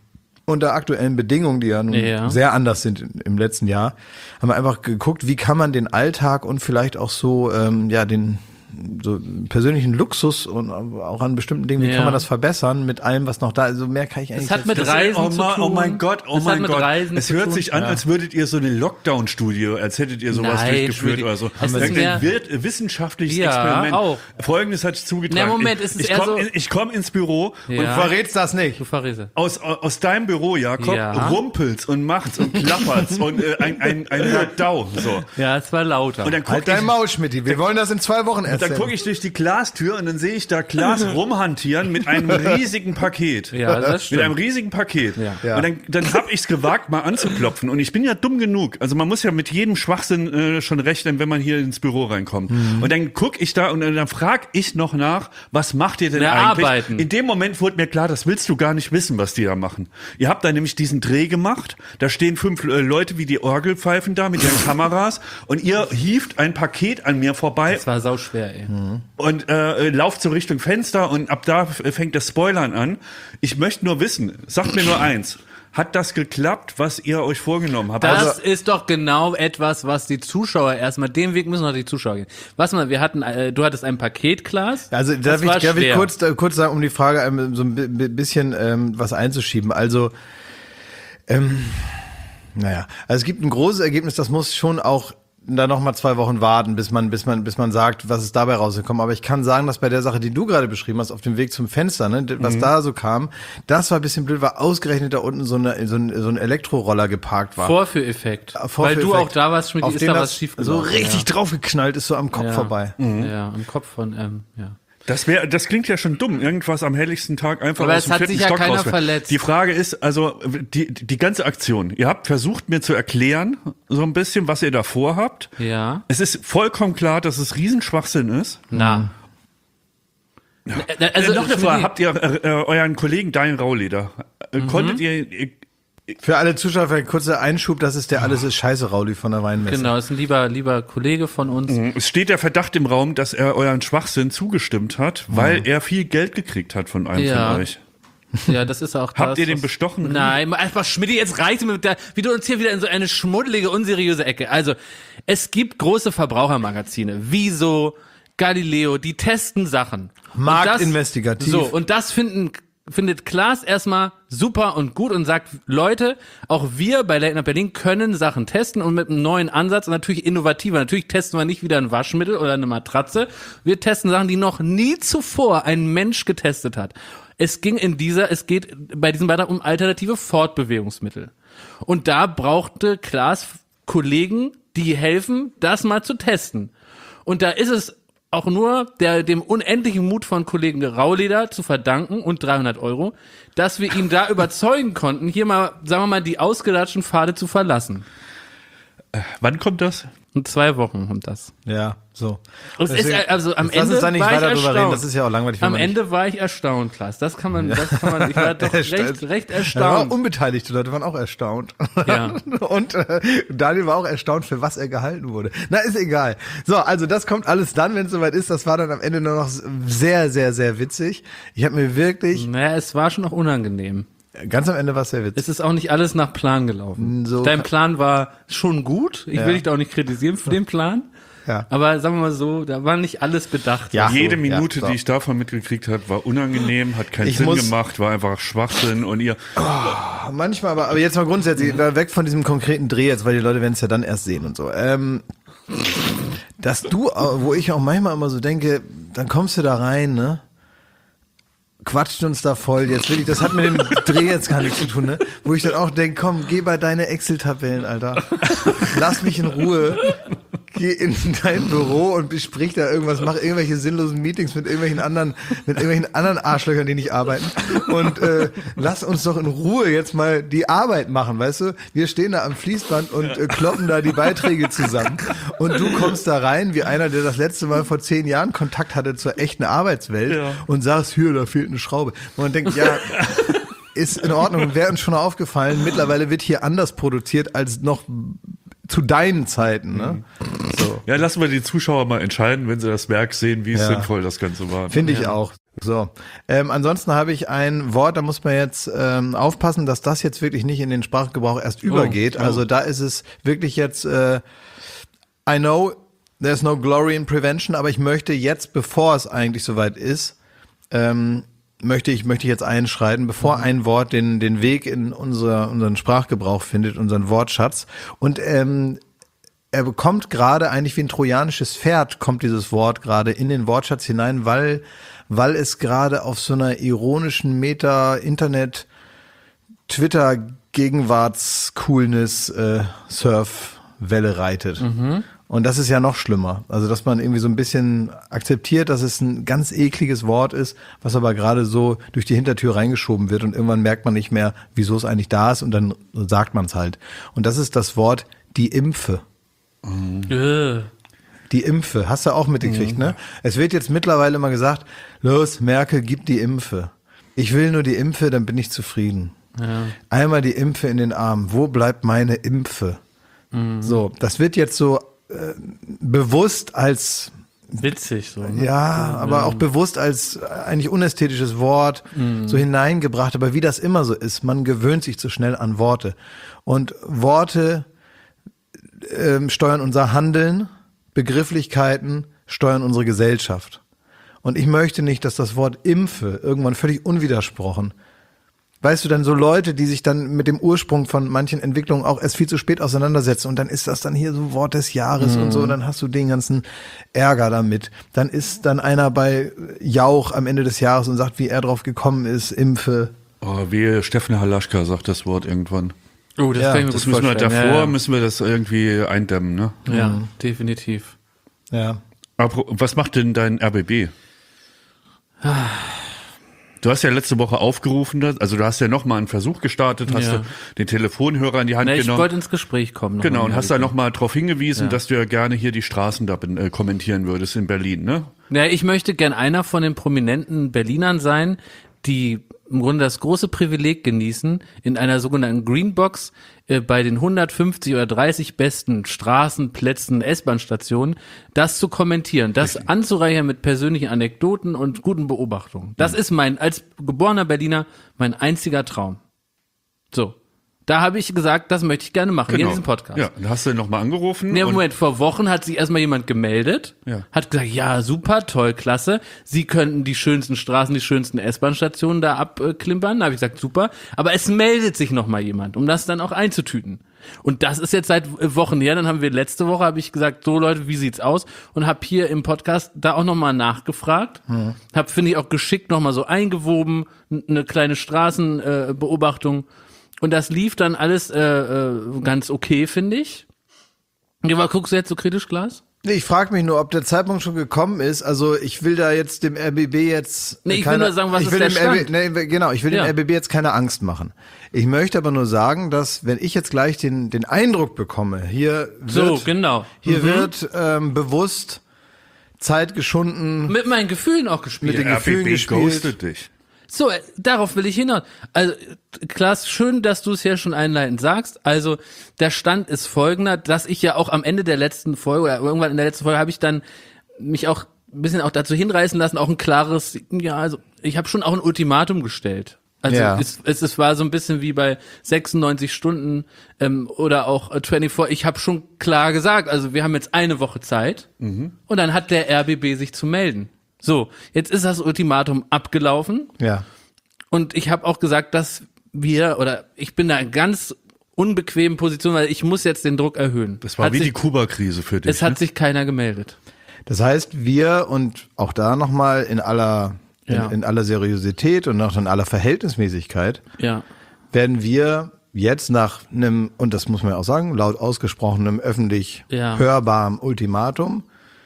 Unter aktuellen Bedingungen, die ja nun Ja. sehr anders sind im- im letzten Jahr, haben wir einfach geguckt, wie kann man den Alltag und vielleicht auch so ähm, ja den so persönlichen Luxus und auch an bestimmten Dingen, wie Ja. kann man das verbessern mit allem, was noch da ist. Also mehr kann ich eigentlich Es hat jetzt mit nicht- Reisen oh, zu mein, tun. oh mein Gott, oh Es hat mein mit Gott. Reisen Es zu hört tun. sich an, Ja. als würdet ihr so eine Lockdown-Studie, als hättet ihr sowas Nein, durchgeführt Studie- oder so. Es ist mehr- Irgendein wirt- wissenschaftliches Ja, Experiment. auch. Folgendes hat sich zugetragen. Na, Moment, ich es ist ich eher komme so- ich komm ins Büro Ja. und Du verrätst das nicht. Du Verräter. aus, aus deinem Büro, Jakob, Ja. rumpelt's und macht's und klappert's und äh, ein, ein, ein Radau. So. Ja, es war lauter. Und dann guck Halt dein ich, Maul, Schmidti. Wir wollen das in zwei Wochen dann erzählen. gucke ich durch die Glastür und dann sehe ich da Klaas rumhantieren mit einem riesigen Paket. Ja, das Mit stimmt. einem riesigen Paket. Ja. Ja. Und dann, dann habe ich es gewagt, mal anzuklopfen. Und ich bin ja dumm genug. Also man muss ja mit jedem Schwachsinn äh, schon rechnen, wenn man hier ins Büro reinkommt. Mhm. Und dann guck ich da und dann, dann frage ich noch nach, was macht ihr denn Na, eigentlich? arbeiten. In dem Moment wurde mir klar, das willst du gar nicht wissen, was die da machen. Ihr habt da nämlich diesen Dreh gemacht. Da stehen fünf äh, Leute wie die Orgelpfeifen da mit ihren Kameras. Und ihr hieft ein Paket an mir vorbei Es war sauschwer, ey. und äh, lauft so Richtung Fenster und ab da f- fängt das Spoilern an. Ich möchte nur wissen, sagt mir nur eins, hat das geklappt, was ihr euch vorgenommen habt? Das Also, ist doch genau etwas, was die Zuschauer erstmal, den Weg müssen noch die Zuschauer gehen. Was mal, wir hatten, äh, du hattest ein Paket, Klaas. Also Das darf ich, war darf ich schwer. kurz, äh, kurz sagen, um die Frage ähm, so ein bi- bi- bisschen ähm, was einzuschieben. Also, ähm, naja, also es gibt ein großes Ergebnis, das muss schon auch da noch mal zwei Wochen warten, bis man, bis man, bis man sagt, was ist dabei rausgekommen. Aber ich kann sagen, dass bei der Sache, die du gerade beschrieben hast, auf dem Weg zum Fenster, ne, was Mhm. da so kam, das war ein bisschen blöd, weil ausgerechnet da unten so, eine, so, ein, so ein Elektroroller geparkt war. Vorführeffekt. Weil Vorführeffekt. du auch da warst, Schmidt, Auf ist den da das was schief so richtig draufgeknallt ist, so am Kopf Ja. vorbei. Ja, am Kopf von, ähm, ja. das wäre, das klingt ja schon dumm. Irgendwas am helligsten Tag einfach Aber aus es dem hat vierten sich ja Stock keiner rauswerfen. verletzt. Die Frage ist, also die, die ganze Aktion. Ihr habt versucht, mir zu erklären, so ein bisschen, was ihr da vorhabt. Ja. Es ist vollkommen klar, dass es Riesenschwachsinn ist. Na. Äh, Also, äh, noch eine Schmidt, Frage. Habt ihr äh, äh, euren Kollegen Daniel Rauleder, äh, Mhm. konntet ihr, ihr Für alle Zuschauer vielleicht ein kurzer Einschub, das ist der Alles ist Scheiße Rauli von der Weinmesse. Genau, ist ein lieber, lieber Kollege von uns. es steht der Verdacht im Raum, dass er euren Schwachsinn zugestimmt hat, weil er viel Geld gekriegt hat von einem Ja. von euch. Ja, das ist auch das. Habt ihr den was- bestochen? Nein, einfach Schmidt, jetzt reicht mit der, wie du uns hier wieder in so eine schmuddelige, unseriöse Ecke. Also, es gibt große Verbrauchermagazine, Wieso, Galileo, die testen Sachen. Und Marktinvestigativ. Das, so, und das finden, findet Klaas erstmal super und gut und sagt, Leute, auch wir bei Late Night Berlin können Sachen testen und mit einem neuen Ansatz, und natürlich innovativer. Natürlich testen wir nicht wieder ein Waschmittel oder eine Matratze. Wir testen Sachen, die noch nie zuvor ein Mensch getestet hat. Es ging in dieser, es geht bei diesem Beitrag um alternative Fortbewegungsmittel. Und da brauchte Klaas Kollegen, die helfen, das mal zu testen. Und da ist es auch nur der, dem unendlichen Mut von Kollegen Rauleder zu verdanken und dreihundert Euro, dass wir ihn da überzeugen konnten, hier mal, sagen wir mal, die ausgelatschten Pfade zu verlassen. Wann kommt das? In zwei Wochen kommt das. Ja, so. Und es ist, Deswegen- also am Jetzt lass Ende uns da nicht war ich weiter drüber erstaunt. reden, das ist ja auch langweilig. wenn Am man nicht- Ende war ich erstaunt, Klaas. Das kann man, das kann man, ich war doch recht, recht Ja, auch erstaunt. unbeteiligte Leute waren auch erstaunt. Ja. Und äh, Daniel war auch erstaunt, für was er gehalten wurde. Na, ist egal. So, also das kommt alles dann, wenn es soweit ist. Das war dann am Ende nur noch sehr, sehr, sehr witzig. Ich habe mir wirklich, Naja, es war schon noch unangenehm. ganz am Ende war es sehr witzig. Es ist auch nicht alles nach Plan gelaufen. So Dein kann- Plan war schon gut. Ich Ja. will dich da auch nicht kritisieren für den Plan. Ja. Aber sagen wir mal so, da war nicht alles bedacht. Ja. Jede so, Minute, ja, so. die ich davon mitgekriegt habe, war unangenehm, hat keinen Ich Sinn muss- gemacht, war einfach Schwachsinn und ihr, Manchmal, aber, aber jetzt mal grundsätzlich, weg von diesem konkreten Dreh jetzt, weil die Leute werden es ja dann erst sehen und so. Ähm, dass du, wo ich auch manchmal immer so denke, dann kommst du da rein, ne? Quatscht uns da voll jetzt wirklich, das hat mit dem Dreh jetzt gar nichts zu tun, ne? Wo ich dann auch denke, komm, geh bei deine Excel-Tabellen, Alter. Lass mich in Ruhe. geh in dein Büro und besprich da irgendwas, mach irgendwelche sinnlosen Meetings mit irgendwelchen anderen, mit irgendwelchen anderen Arschlöchern, die nicht arbeiten. Und äh, lass uns doch in Ruhe jetzt mal die Arbeit machen, weißt du? Wir stehen da am Fließband und äh, kloppen da die Beiträge zusammen. Und du kommst da rein, wie einer, der das letzte Mal vor zehn Jahren Kontakt hatte zur echten Arbeitswelt Ja. und sagst, hier, da fehlt eine Schraube. Und man denkt, ja, ist in Ordnung, wäre uns schon aufgefallen. Mittlerweile wird hier anders produziert als noch zu deinen Zeiten, ne? So. Ja, lassen wir die Zuschauer mal entscheiden, wenn sie das Werk sehen, wie Ja. sinnvoll das Ganze war. Finde ich auch. So. Ähm, ansonsten habe ich ein Wort, da muss man jetzt ähm, aufpassen, dass das jetzt wirklich nicht in den Sprachgebrauch erst übergeht. oh. Also da ist es wirklich jetzt, äh, I know there's no glory in prevention, aber ich möchte jetzt, bevor es eigentlich soweit ist, ähm, möchte ich möchte ich jetzt einschreiten, bevor ein Wort den den Weg in unser unseren Sprachgebrauch findet, unseren Wortschatz. Und ähm, er bekommt gerade eigentlich wie ein trojanisches Pferd, kommt dieses Wort gerade in den Wortschatz hinein, weil weil es gerade auf so einer ironischen Meta-Internet Twitter-Gegenwarts-Coolness äh, Surf-Welle reitet. Und das ist ja noch schlimmer. Also, dass man irgendwie so ein bisschen akzeptiert, dass es ein ganz ekliges Wort ist, was aber gerade so durch die Hintertür reingeschoben wird und irgendwann merkt man nicht mehr, wieso es eigentlich da ist und dann sagt man es halt. Und das ist das Wort die Impfe. Äh. Die Impfe, hast du auch mitgekriegt, ne? Es wird jetzt mittlerweile immer gesagt, los, Merkel, gib die Impfe. Ich will nur die Impfe, dann bin ich zufrieden. Ja. Einmal die Impfe in den Arm. Wo bleibt meine Impfe? So, das wird jetzt so äh, bewusst als, Witzig so. Ne? ja, aber auch bewusst als eigentlich unästhetisches Wort so hineingebracht. Aber wie das immer so ist, man gewöhnt sich zu schnell an Worte. Und Worte ähm, steuern unser Handeln, Begrifflichkeiten steuern unsere Gesellschaft. Und ich möchte nicht, dass das Wort Impfe irgendwann völlig unwidersprochen, weißt du, dann so Leute, die sich dann mit dem Ursprung von manchen Entwicklungen auch erst viel zu spät auseinandersetzen und dann ist das dann hier so Wort des Jahres und so, und dann hast du den ganzen Ärger damit. Dann ist dann einer bei Jauch am Ende des Jahres und sagt, wie er drauf gekommen ist, Impfe. Oh, wie Steffen Halaschka sagt das Wort irgendwann. Oh, das Ja, kann ich mir Das gut müssen wir vorstellen. davor, ja, müssen wir das irgendwie eindämmen, ne? ja. ja, definitiv. Ja. Aber was macht denn dein R B B? Du hast ja letzte Woche aufgerufen, also du hast ja nochmal einen Versuch gestartet, hast Ja. du den Telefonhörer in die Hand Na, ich genommen. wollte ins Gespräch kommen. noch Genau, mal und mit hast da Herrn nochmal darauf hingewiesen, Ja. dass du ja gerne hier die Straßen da äh, kommentieren würdest in Berlin, ne? Ja, ich möchte gern einer von den prominenten Berlinern sein, die im Grunde das große Privileg genießen, in einer sogenannten Greenbox äh, bei den hundertfünfzig oder dreißig besten Straßen, Plätzen, S-Bahn-Stationen das zu kommentieren, das anzureichern mit persönlichen Anekdoten und guten Beobachtungen. Das ist mein, als geborener Berliner, mein einziger Traum. So. Da habe ich gesagt, das möchte ich gerne machen, hier in diesem Podcast. Ja, da hast du nochmal angerufen. Nee, und- Moment, vor Wochen hat sich erstmal jemand gemeldet, Ja. hat gesagt, ja, super, toll, klasse, Sie könnten die schönsten Straßen, die schönsten S-Bahn-Stationen da abklimpern. Da habe ich gesagt, super, aber es meldet sich nochmal jemand, um das dann auch einzutüten. Und das ist jetzt seit Wochen her, dann haben wir letzte Woche, habe ich gesagt, so Leute, wie sieht's aus? Und habe hier im Podcast da auch nochmal nachgefragt, hm. habe, finde ich, auch geschickt nochmal so eingewoben, n- eine kleine Straßenbeobachtung, äh, Beobachtung. Und das lief dann alles äh, äh, ganz okay, finde ich. Ja, aber guckst du jetzt so kritisch, Glas? Nee, ich frage mich nur, ob der Zeitpunkt schon gekommen ist. Also ich will da jetzt dem R B B jetzt Nee, ich keine, will nur sagen, was ich ist will der dem R B, Stand? nee, genau, ich will Ja. dem R B B jetzt keine Angst machen. Ich möchte aber nur sagen, dass wenn ich jetzt gleich den den Eindruck bekomme, hier wird, So, genau. hier Mhm. wird ähm, bewusst Zeit geschunden. Mit meinen Gefühlen auch gespielt. Mit den R B Gefühlen B gespielt. ghostet dich. So, äh, darauf will ich hinaus. Also, äh, Klaas, schön, dass du es ja schon einleitend sagst. Also, der Stand ist folgender, dass ich ja auch am Ende der letzten Folge oder irgendwann in der letzten Folge habe ich dann mich auch ein bisschen auch dazu hinreißen lassen, auch ein klares, ja, also ich habe schon auch ein Ultimatum gestellt. Also Ja. es, es, es war so ein bisschen wie bei sechsundneunzig Stunden ähm, oder auch äh, vierundzwanzig. Ich habe schon klar gesagt, also wir haben jetzt eine Woche Zeit und dann hat der R B B sich zu melden. So, jetzt ist das Ultimatum abgelaufen Ja. und ich habe auch gesagt, dass wir, oder ich bin da in ganz unbequemen Position, weil ich muss jetzt den Druck erhöhen. Das war hat wie sich, die Kuba-Krise für dich. Es hat ne? sich keiner gemeldet. Das heißt, wir und auch da nochmal in aller in, Ja. in aller Seriosität und auch in aller Verhältnismäßigkeit Ja. werden wir jetzt nach einem, und das muss man ja auch sagen, laut ausgesprochenem, öffentlich Ja. hörbarem Ultimatum,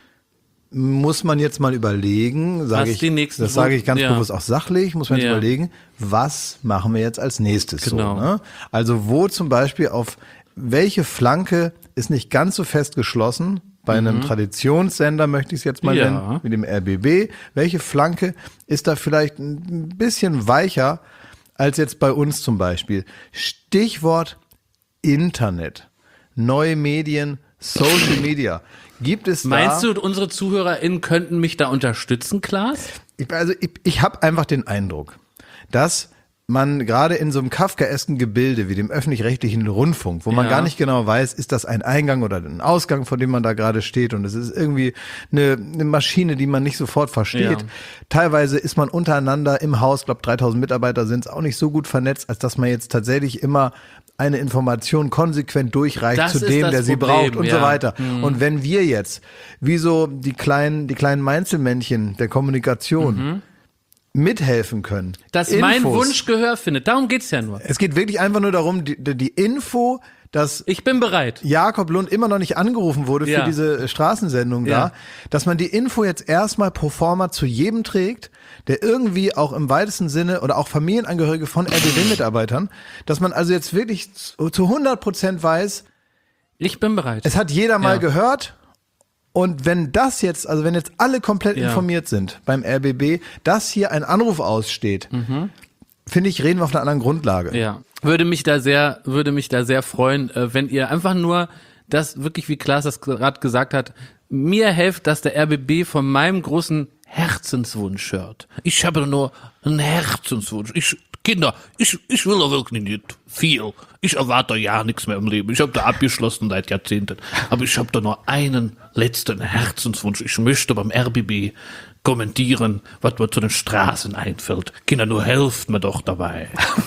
muss man jetzt mal überlegen, sage Was ich, die nächsten das sage ich ganz Ja. bewusst auch sachlich, muss man jetzt Ja. überlegen, was machen wir jetzt als nächstes Genau. so, ne? Also wo zum Beispiel auf welche Flanke ist nicht ganz so fest geschlossen, bei einem Traditionssender möchte ich es jetzt mal Mhm. Ja. nennen, wie dem R B B, welche Flanke ist da vielleicht ein bisschen weicher als jetzt bei uns zum Beispiel? Stichwort Internet, neue Medien, Social Media. Gibt es da... Meinst du, unsere ZuhörerInnen könnten mich da unterstützen, Klaas? Ich, also ich, ich habe einfach den Eindruck, dass man gerade in so einem kafkaesken Gebilde wie dem öffentlich-rechtlichen Rundfunk, wo man Ja. gar nicht genau weiß, ist das ein Eingang oder ein Ausgang, vor dem man da gerade steht, und es ist irgendwie eine, eine Maschine, die man nicht sofort versteht. Ja. Teilweise ist man untereinander im Haus, glaube dreitausend Mitarbeiter sind es, auch nicht so gut vernetzt, als dass man jetzt tatsächlich immer eine Information konsequent durchreicht Das zu ist dem, das der sie Problem, braucht und ja. so weiter. Und wenn wir jetzt, wie so die kleinen, die kleinen Meinzelmännchen der Kommunikation, mithelfen können. Dass mein Infos. Wunsch Gehör findet. Darum geht's ja nur. Es geht wirklich einfach nur darum, die, die Info, dass Ich bin bereit. Jakob Lund immer noch nicht angerufen wurde für Ja. diese Straßensendung Ja. da, dass man die Info jetzt erstmal pro forma zu jedem trägt, der irgendwie auch im weitesten Sinne oder auch Familienangehörige von R B B-Mitarbeitern, dass man also jetzt wirklich zu, zu hundert Prozent weiß, Ich bin bereit. es hat jeder mal Ja. gehört. Und wenn das jetzt, also wenn jetzt alle komplett Ja. informiert sind beim R B B, dass hier ein Anruf aussteht, finde ich, reden wir auf einer anderen Grundlage. Ja, würde mich da sehr, würde mich da sehr freuen, äh, wenn ihr einfach nur das wirklich, wie Klaas das gerade gesagt hat, mir helft, dass der R B B von meinem großen Herzenswunsch hört. Ich habe nur einen Herzenswunsch. Ich, Kinder, ich, ich will doch wirklich nicht viel. Ich erwarte ja nichts mehr im Leben. Ich habe da abgeschlossen seit Jahrzehnten. Aber ich habe da nur einen letzten Herzenswunsch. Ich möchte beim R B B kommentieren, was mir zu den Straßen einfällt. Kinder, nur helft mir doch dabei.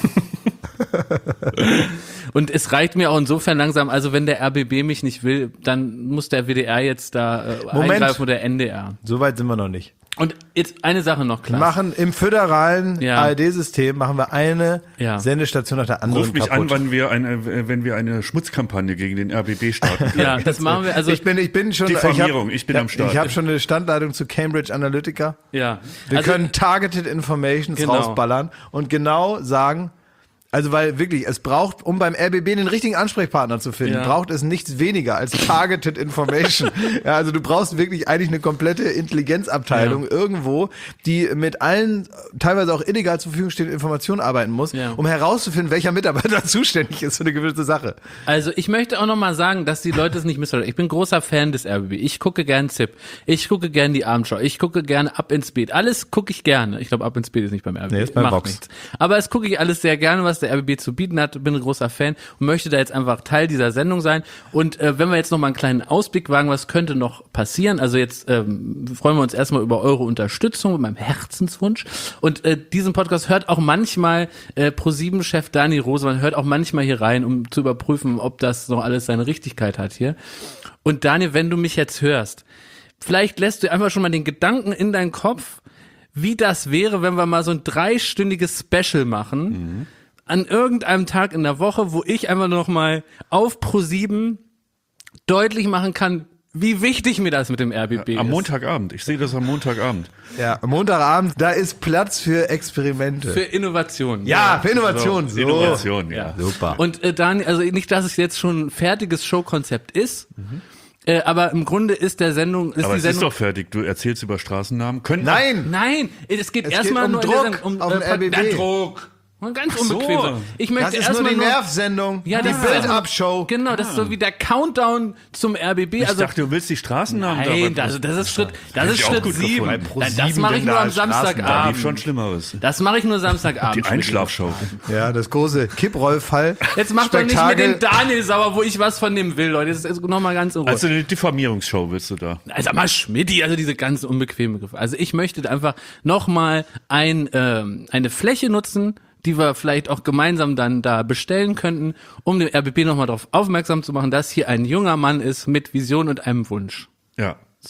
Und es reicht mir auch insofern langsam, also wenn der R B B mich nicht will, dann muss der W D R jetzt da äh, Moment. eingreifen oder N D R. So weit sind wir noch nicht. Und jetzt eine Sache noch, Wir klar. machen im föderalen Ja. A R D-System machen wir eine Ja. Sendestation nach der anderen Ruf mich kaputt. an, wenn wir eine, wenn wir eine Schmutzkampagne gegen den R B B starten. Ja, das machen wir, also, ich bin, ich bin schon, Diffamierung, ich, hab, ich bin am Start. Ich habe schon eine Standleitung zu Cambridge Analytica. ja. Wir also, können Targeted Informations Genau. rausballern und genau sagen, also weil wirklich, es braucht, um beim R B B den richtigen Ansprechpartner zu finden, Ja. braucht es nichts weniger als Targeted Information. Ja, also du brauchst wirklich eigentlich eine komplette Intelligenzabteilung Ja. irgendwo, die mit allen teilweise auch illegal zur Verfügung stehenden Informationen arbeiten muss, Ja. um herauszufinden, welcher Mitarbeiter zuständig ist für eine gewisse Sache. Also ich möchte auch nochmal sagen, dass die Leute es nicht missverstehen. Ich bin großer Fan des R B B. Ich gucke gern Z I P. Ich gucke gern die Abendschau. Ich gucke gerne Ab ins Beet. Alles gucke ich gerne. Ich glaube, Ab ins Beet ist nicht beim R B B. Nee, ist bei Macht Vox. nichts. Aber es gucke ich alles sehr gerne, was der R B B zu bieten hat. Bin ein großer Fan und möchte da jetzt einfach Teil dieser Sendung sein. Und äh, wenn wir jetzt nochmal einen kleinen Ausblick wagen, was könnte noch passieren? Also jetzt ähm, freuen wir uns erstmal über eure Unterstützung mit meinem Herzenswunsch. Und äh, diesen Podcast hört auch manchmal äh, ProSieben-Chef Dani Rosemann, hört auch manchmal hier rein, um zu überprüfen, ob das noch alles seine Richtigkeit hat hier. Und Daniel, wenn du mich jetzt hörst, vielleicht lässt du einfach schon mal den Gedanken in deinen Kopf, wie das wäre, wenn wir mal so ein dreistündiges Special machen, mhm. an irgendeinem Tag in der Woche, wo ich einfach noch mal auf ProSieben deutlich machen kann, wie wichtig mir das mit dem R B B Am ist. Montagabend. Ich sehe das am Montagabend. Ja, am Montagabend, da ist Platz für Experimente. Für Innovation. ja, für Innovation. So. Innovation, ja. Super. Und äh, Daniel, also nicht, dass es jetzt schon ein fertiges Showkonzept ist, Mhm. äh, aber im Grunde ist der Sendung, ist Aber die es ist Sendung. doch fertig. Du erzählst über Straßennamen. Können Nein! Nein, es geht Es erstmal geht um nur in Druck der Sendung, um auf dem äh, R B B. der Druck. Ganz so. unbequem. So. Ich möchte Das ist nur erstmal die nur Nervsendung, Ja, die das ist Build-Up-Show. Genau, das ist so wie der Countdown zum R B B. Ich also dachte, du willst die Straßennamen nein, dabei. also das ist Schritt, das ist ich auch Schritt gut sieben. gefunden. Bei Nein, das ProSieben mache ich denn nur da am als Straßenbahn? Da lief Samstagabend. schon Schlimmeres. Das mache ich nur Samstagabend. Die Einschlafshow. Ja, das große Kipprollfall. Jetzt macht doch nicht mit Spektakel. dem Daniel sauer, wo ich was von dem will, Leute. Das ist nochmal ganz in Ruhe. Also eine Diffamierungsshow willst du da. Also mal Schmidti, also diese ganz unbequemen Begriffe. Also ich möchte einfach nochmal ein, ähm, eine Fläche nutzen, die wir vielleicht auch gemeinsam dann da bestellen könnten, um den R B B nochmal darauf aufmerksam zu machen, dass hier ein junger Mann ist mit Vision und einem Wunsch. Ja. So.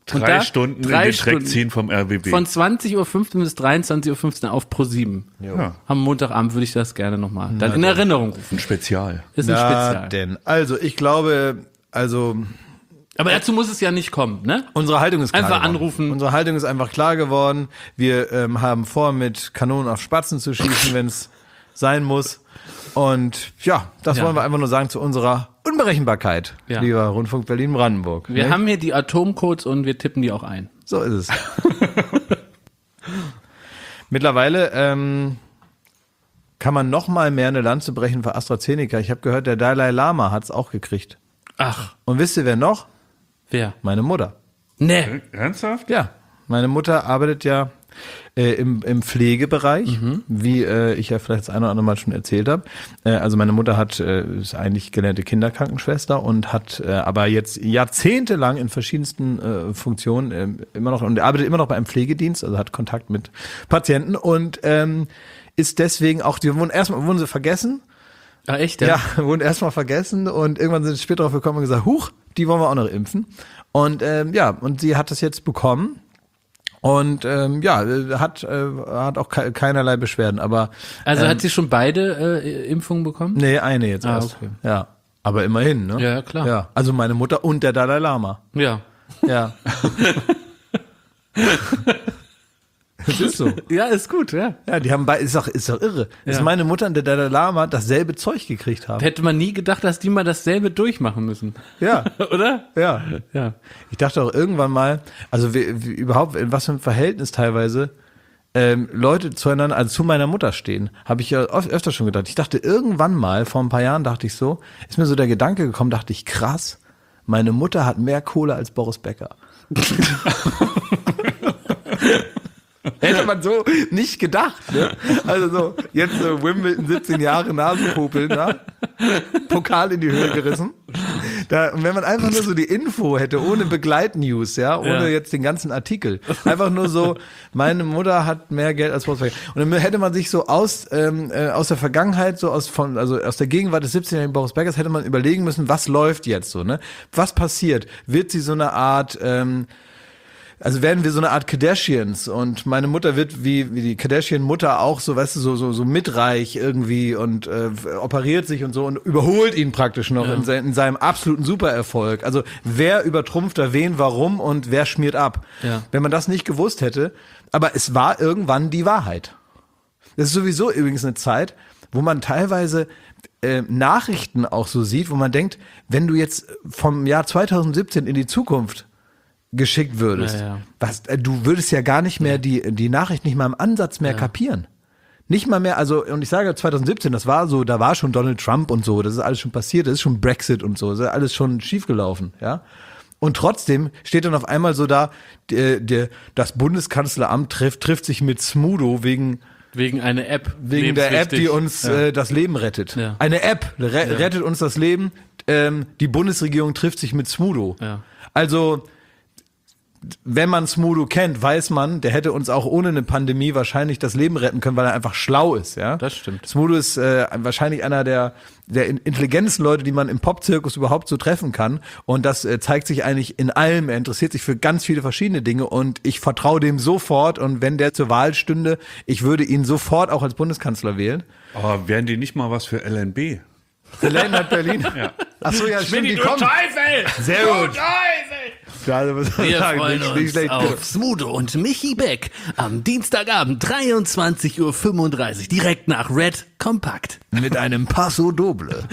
Und Drei da Stunden drei in die Dreck Stunden ziehen vom R B B. Von zwanzig Uhr fünfzehn bis dreiundzwanzig Uhr fünfzehn auf ProSieben. Ja. Am Montagabend würde ich das gerne nochmal dann in Erinnerung rufen. Ein Spezial. Ist ein Na Spezial. denn. Also, ich glaube, also Aber dazu muss es ja nicht kommen, ne? unsere Haltung ist klar Einfach geworden. anrufen. Unsere Haltung ist einfach klar geworden. Wir ähm, haben vor, mit Kanonen auf Spatzen zu schießen, wenn es sein muss. Und ja, das Ja. wollen wir einfach nur sagen zu unserer Unberechenbarkeit, Ja. lieber Rundfunk Berlin-Brandenburg. Wir nicht? haben hier die Atomcodes und wir tippen die auch ein. So ist es. Mittlerweile ähm, kann man noch mal mehr eine Lanze brechen für AstraZeneca. Ich habe gehört, der Dalai Lama hat es auch gekriegt. Ach, Und wisst ihr, wer noch? wer? Meine Mutter. Ne. Ernsthaft? Ja, meine Mutter arbeitet ja äh, im, im Pflegebereich, wie äh, ich ja vielleicht das eine oder andere Mal schon erzählt habe. Äh, also meine Mutter hat äh, ist eigentlich gelernte Kinderkrankenschwester und hat äh, aber jetzt jahrzehntelang in verschiedensten äh, Funktionen äh, immer noch und arbeitet immer noch bei einem Pflegedienst, also hat Kontakt mit Patienten und ähm, ist deswegen auch, die wurden erstmal wurden sie vergessen. Ah, echt? Ja, wurden erstmal vergessen und irgendwann sind sie später drauf gekommen und gesagt, huch, die wollen wir auch noch impfen. Und ähm, ja, und sie hat das jetzt bekommen und ähm, ja, hat äh, hat auch ke keinerlei Beschwerden, aber Also ähm, hat sie schon beide äh, Impfungen bekommen? nee, eine jetzt Ah, erst. okay. Ja, aber immerhin, ne? Ja, klar. Ja, also meine Mutter und der Dalai Lama. Ja. Ja. Das ist so. Ja, ist gut, ja. Ja, die haben beide, ist doch, ist doch irre, dass Ja. meine Mutter und der Dalai Lama dasselbe Zeug gekriegt haben. Hätte man nie gedacht, dass die mal dasselbe durchmachen müssen. Ja. Oder? Ja. Ja. Ich dachte auch irgendwann mal, also wie, wie, überhaupt, in was für ein Verhältnis teilweise ähm, Leute zueinander, also zu meiner Mutter stehen, habe ich ja oft, öfter schon gedacht. Ich dachte irgendwann mal, vor ein paar Jahren dachte ich so, ist mir so der Gedanke gekommen, dachte ich, krass, meine Mutter hat mehr Kohle als Boris Becker. Hätte man so nicht gedacht, ne? Also so, jetzt so Wimbledon, siebzehn Jahre Nasenpopeln, ne? Pokal in die Höhe gerissen. Da, und wenn man einfach nur so die Info hätte, ohne Begleitnews, ja, ohne Ja. jetzt den ganzen Artikel, einfach nur so, meine Mutter hat mehr Geld als Boris Becker. Und dann hätte man sich so aus, ähm, äh, aus der Vergangenheit, so aus von, also aus der Gegenwart des siebzehnjährigen Boris Beckers, hätte man überlegen müssen, was läuft jetzt so, ne? Was passiert? Wird sie so eine Art, ähm, also werden wir so eine Art Kardashians und meine Mutter wird wie, wie die Kardashian-Mutter auch so, weißt du, so, so, so mitreich irgendwie und äh, operiert sich und so und überholt ihn praktisch noch Ja. in, se in seinem absoluten Supererfolg. Also wer übertrumpft da wen, warum und wer schmiert ab? Ja. Wenn man das nicht gewusst hätte, aber es war irgendwann die Wahrheit. Das ist sowieso übrigens eine Zeit, wo man teilweise äh, Nachrichten auch so sieht, wo man denkt, wenn du jetzt vom Jahr zweitausendsiebzehn in die Zukunft geschickt würdest, Ja, ja. was, äh, du würdest ja gar nicht mehr die, die Nachricht nicht mal im Ansatz mehr kapieren. Nicht mal mehr, also, und ich sage zweitausendsiebzehn, das war so, da war schon Donald Trump und so, das ist alles schon passiert, das ist schon Brexit und so, das ist alles schon schiefgelaufen, ja. Und trotzdem steht dann auf einmal so da, der, der, das Bundeskanzleramt trifft, trifft sich mit Smudo wegen, Wegen einer App. wegen der App, die Lebenswichtig. uns Ja. äh, das Leben rettet. Ja. Eine App re rettet uns das Leben, ähm, die Bundesregierung trifft sich mit Smudo. Ja. Also, wenn man Smudo kennt, weiß man, der hätte uns auch ohne eine Pandemie wahrscheinlich das Leben retten können, weil er einfach schlau ist, ja. Das stimmt. Smudo ist äh, wahrscheinlich einer der der intelligentesten Leute, die man im Popzirkus überhaupt so treffen kann. Und das äh, zeigt sich eigentlich in allem. Er interessiert sich für ganz viele verschiedene Dinge und ich vertraue dem sofort. Und wenn der zur Wahl stünde, ich würde ihn sofort auch als Bundeskanzler wählen. Aber wären die nicht mal was für L N B? Der Länder Berlin. Ja. Ach so, ja, stimmt, die kommen. Teufel! Sehr gut. Ja, also, muss man Wir sagen, freuen nicht- nicht uns schlecht. auf Smudo und Michi Beck am Dienstagabend dreiundzwanzig Uhr fünfunddreißig direkt nach Red Compact. Mit einem Passo Doble.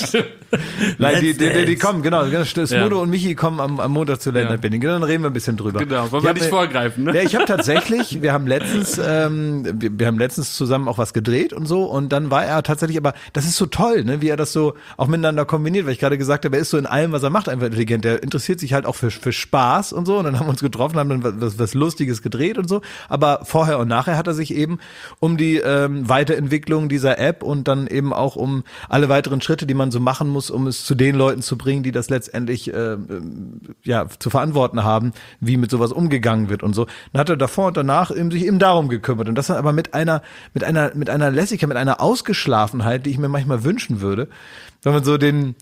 Nein, die, die, die, die kommen, genau. Smudo Ja. und Michi kommen am, am Montag zu Länder Berlin. Genau, dann reden wir ein bisschen drüber. Genau, wollen Ich wir hab nicht mir- vorgreifen, ne? Ja, ich habe tatsächlich, wir haben letztens, ähm, wir, wir haben letztens zusammen auch was gedreht und so und dann war er tatsächlich, aber das ist so toll, ne, wie er das so auch miteinander kombiniert, weil ich gerade gesagt habe, er ist so in allem, was er macht, einfach intelligent. Der interessiert sich halt auch für, für Spaß und so und dann haben wir uns getroffen, haben dann was, was Lustiges gedreht und so, aber vorher und nachher hat er sich eben um die ähm, Weiterentwicklung dieser App und dann eben auch um alle weiteren Schritte, die man so machen muss, um es zu den Leuten zu bringen, die das letztendlich äh, ja zu verantworten haben, wie mit sowas umgegangen wird und so. Dann hat er davor und danach eben sich eben darum gekümmert und das dann aber mit einer mit einer mit einer Lässigkeit, mit einer Ausgeschlafenheit, die ich mir manchmal wünschen würde, wenn man so den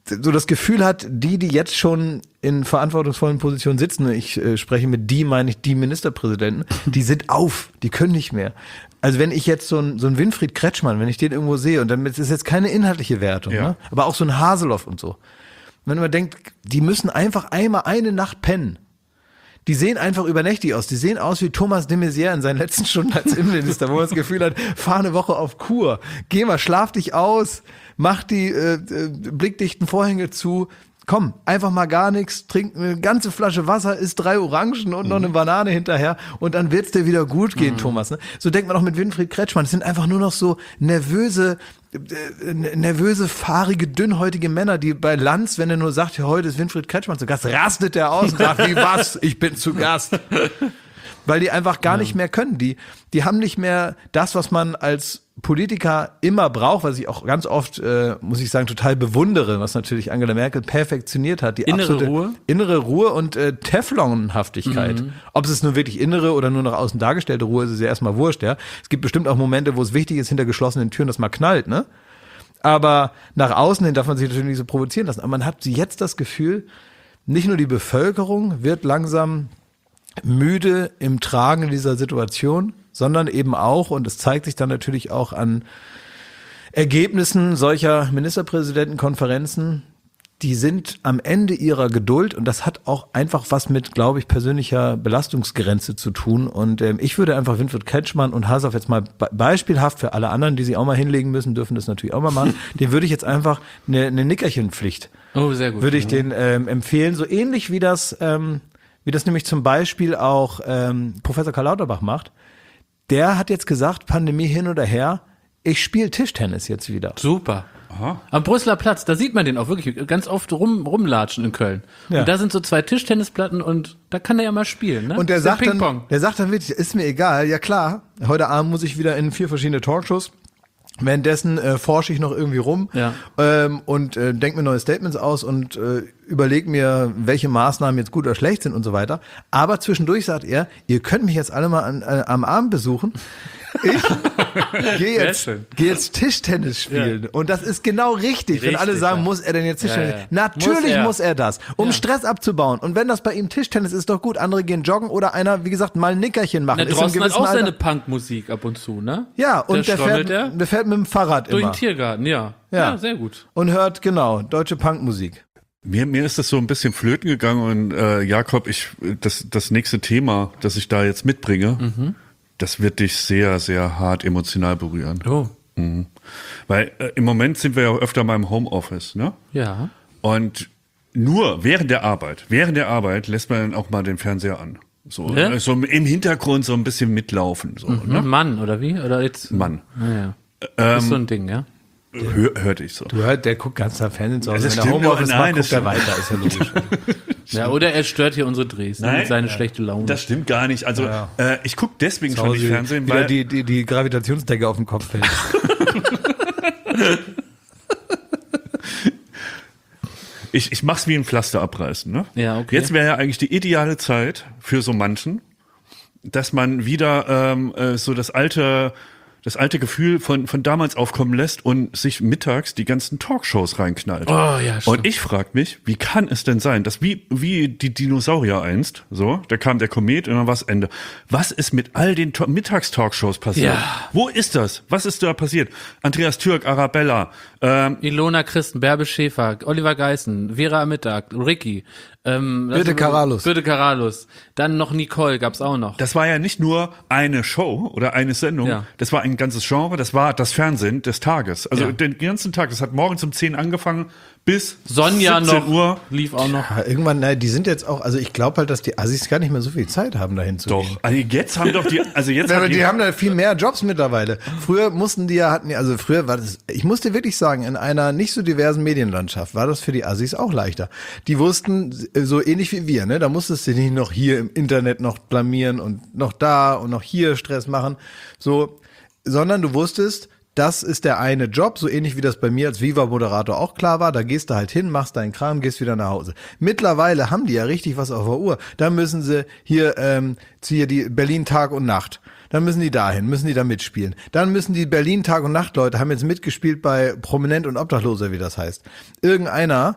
so das Gefühl hat, die, die jetzt schon in verantwortungsvollen Positionen sitzen, ich äh, spreche mit die, meine ich die Ministerpräsidenten, die sind auf, die können nicht mehr. Also wenn ich jetzt so ein, so ein Winfried Kretschmann, wenn ich den irgendwo sehe, und dann ist es jetzt keine inhaltliche Wertung, Ja. ne? Aber auch so ein Haseloff und so. Wenn man denkt, die müssen einfach einmal eine Nacht pennen. Die sehen einfach übernächtig aus. Die sehen aus wie Thomas de Maizière in seinen letzten Stunden als Innenminister, wo man das Gefühl hat, fahr eine Woche auf Kur. Geh mal, schlaf dich aus, mach die äh, äh, blickdichten Vorhänge zu. Komm, einfach mal gar nichts, trink eine ganze Flasche Wasser, isst drei Orangen und noch eine Banane hinterher und dann wird's dir wieder gut gehen, mhm. Thomas. Ne? So denkt man auch mit Winfried Kretschmann. Es sind einfach nur noch so nervöse, äh, nervöse, fahrige, dünnhäutige Männer, die bei Lanz, wenn er nur sagt, ja, heute ist Winfried Kretschmann zu Gast, rastet er aus und sagt, wie was, ich bin zu Gast. Weil die einfach gar ja. nicht mehr können. Die, die haben nicht mehr das, was man als Politiker immer braucht, was ich auch ganz oft, äh, muss ich sagen, total bewundere, was natürlich Angela Merkel perfektioniert hat. Die innere absolute Ruhe? Innere Ruhe und äh, Teflonhaftigkeit. Mhm. Ob es nun wirklich innere oder nur nach außen dargestellte Ruhe ist, ist ja erstmal wurscht, ja. Es gibt bestimmt auch Momente, wo es wichtig ist, hinter geschlossenen Türen, dass man knallt, ne? Aber nach außen hin darf man sich natürlich nicht so provozieren lassen. Aber man hat jetzt das Gefühl, nicht nur die Bevölkerung wird langsam müde im Tragen dieser Situation, sondern eben auch, und es zeigt sich dann natürlich auch an Ergebnissen solcher Ministerpräsidentenkonferenzen, die sind am Ende ihrer Geduld und das hat auch einfach was mit, glaube ich, persönlicher Belastungsgrenze zu tun. Und ähm, ich würde einfach Winfried Kretschmann und Haseloff jetzt mal be- beispielhaft für alle anderen, die sie auch mal hinlegen müssen, dürfen das natürlich auch mal machen, den würde ich jetzt einfach eine, eine Nickerchenpflicht, oh, sehr gut, würde ich ja. den ähm, empfehlen, so ähnlich wie das, ähm, wie das nämlich zum Beispiel auch ähm, Professor Karl Lauterbach macht. Der hat jetzt gesagt, Pandemie hin oder her, ich spiele Tischtennis jetzt wieder. Super. Aha. Am Brüsseler Platz, da sieht man den auch wirklich ganz oft rum, rumlatschen in Köln. Ja. Und da sind so zwei Tischtennisplatten und da kann er ja mal spielen, ne? Und der Ist ja sagt dann, Ping-Pong. der sagt dann wirklich, ist mir egal, ja klar, heute Abend muss ich wieder in vier verschiedene Talkshows. Währenddessen äh, forsche ich noch irgendwie rum Ja. ähm, und äh, denke mir neue Statements aus und äh, überlege mir, welche Maßnahmen jetzt gut oder schlecht sind und so weiter. Aber zwischendurch sagt er, ihr könnt mich jetzt alle mal an, äh, am Abend besuchen. Ich gehe Sehr jetzt, schön. geh jetzt Tischtennis spielen. Ja. Und das ist genau richtig. Wenn Richtig, alle sagen, ja. muss er denn jetzt Tischtennis? Ja, ja. Natürlich Muss er. muss er das, um Ja. Stress abzubauen. Und wenn das bei ihm Tischtennis ist, doch gut. Andere gehen joggen oder einer, wie gesagt, mal ein Nickerchen machen. Der Ist im Drosten hat gewissen auch seine Alter- Punkmusik ab und zu, ne? Ja, und der, Der fährt, strommelt er der fährt mit dem Fahrrad durch immer. den Tiergarten, ja. Ja. Ja, sehr gut. Und hört, genau, deutsche Punkmusik. Mir, mir ist das so ein bisschen flöten gegangen und äh, Jakob, ich das, das nächste Thema, das ich da jetzt mitbringe, Mhm. das wird dich sehr, sehr hart emotional berühren. Oh. Mhm. Weil äh, im Moment sind wir ja öfter mal im Homeoffice, ne? Ja. Und nur während der Arbeit, während der Arbeit lässt man dann auch mal den Fernseher an. So, Ja? äh, so im Hintergrund so ein bisschen mitlaufen. So, Mhm. ne? Mann, oder wie? Oder jetzt? Mann. Naja. Ähm, ist so ein Ding, ja? Hör, hörte ich so. Du hörst, der guckt ganz nach Fernsehen zu Hause. Das Wenn er stimmt Homeoffice doch, nein, macht, das guckt er stimmt. weiter, ist ja logisch. Ja, oder er stört hier unsere Drehs ne, mit seiner schlechten Laune. Das stimmt gar nicht. Also Ja. äh, ich gucke deswegen schon nicht Fernsehen, wieder weil die, die, die Gravitationsdecke auf dem Kopf fällt. ich, ich mach's wie ein Pflaster abreißen. Ne? Ja, okay. Jetzt wäre ja eigentlich die ideale Zeit für so manchen, dass man wieder ähm, äh, so das alte das alte Gefühl von von damals aufkommen lässt und sich mittags die ganzen Talkshows reinknallt. Oh, ja, stimmt. Und ich frag mich, wie kann es denn sein, dass wie wie die Dinosaurier einst, so, da kam der Komet und dann war's Ende. Was ist mit all den To- Mittagstalkshows passiert? Ja. Wo ist das? Was ist da passiert? Andreas Türk, Arabella, ähm, Ilona Christen, Bärbe Schäfer, Oliver Geißen, Vera am Mittag, Ricky, ähm, Birte lass- Karalus. Birte Karalus. Dann noch Nicole gab's auch noch. das war ja nicht nur eine Show oder eine Sendung, Ja. das war ein ganzes Genre, das war das Fernsehen des Tages. Also Ja. den ganzen Tag, das hat morgens um zehn angefangen bis Sonja siebzehn noch Uhr. lief auch noch. Ja, irgendwann, nein, die sind jetzt auch, also ich glaube halt, dass die Assis gar nicht mehr so viel Zeit haben, dahin zu gehen. Doch, also jetzt haben doch die, also jetzt Ja, haben aber die, die haben da viel mehr Jobs mittlerweile. Früher mussten die ja, hatten die, also früher war das, ich muss dir wirklich sagen, in einer nicht so diversen Medienlandschaft war das für die Assis auch leichter. Die wussten, so ähnlich wie wir, ne, da musstest du nicht noch hier im Internet noch blamieren und noch da und noch hier Stress machen, so, sondern du wusstest, das ist der eine Job, so ähnlich wie das bei mir als Viva-Moderator auch klar war. Da gehst du halt hin, machst deinen Kram, gehst wieder nach Hause. Mittlerweile haben die ja richtig was auf der Uhr. Da müssen sie hier, ähm, hier die Berlin Tag und Nacht. Dann müssen die dahin, müssen die da mitspielen. Dann müssen die Berlin Tag und Nacht Leute haben jetzt mitgespielt bei Prominent und Obdachloser, wie das heißt. Irgendeiner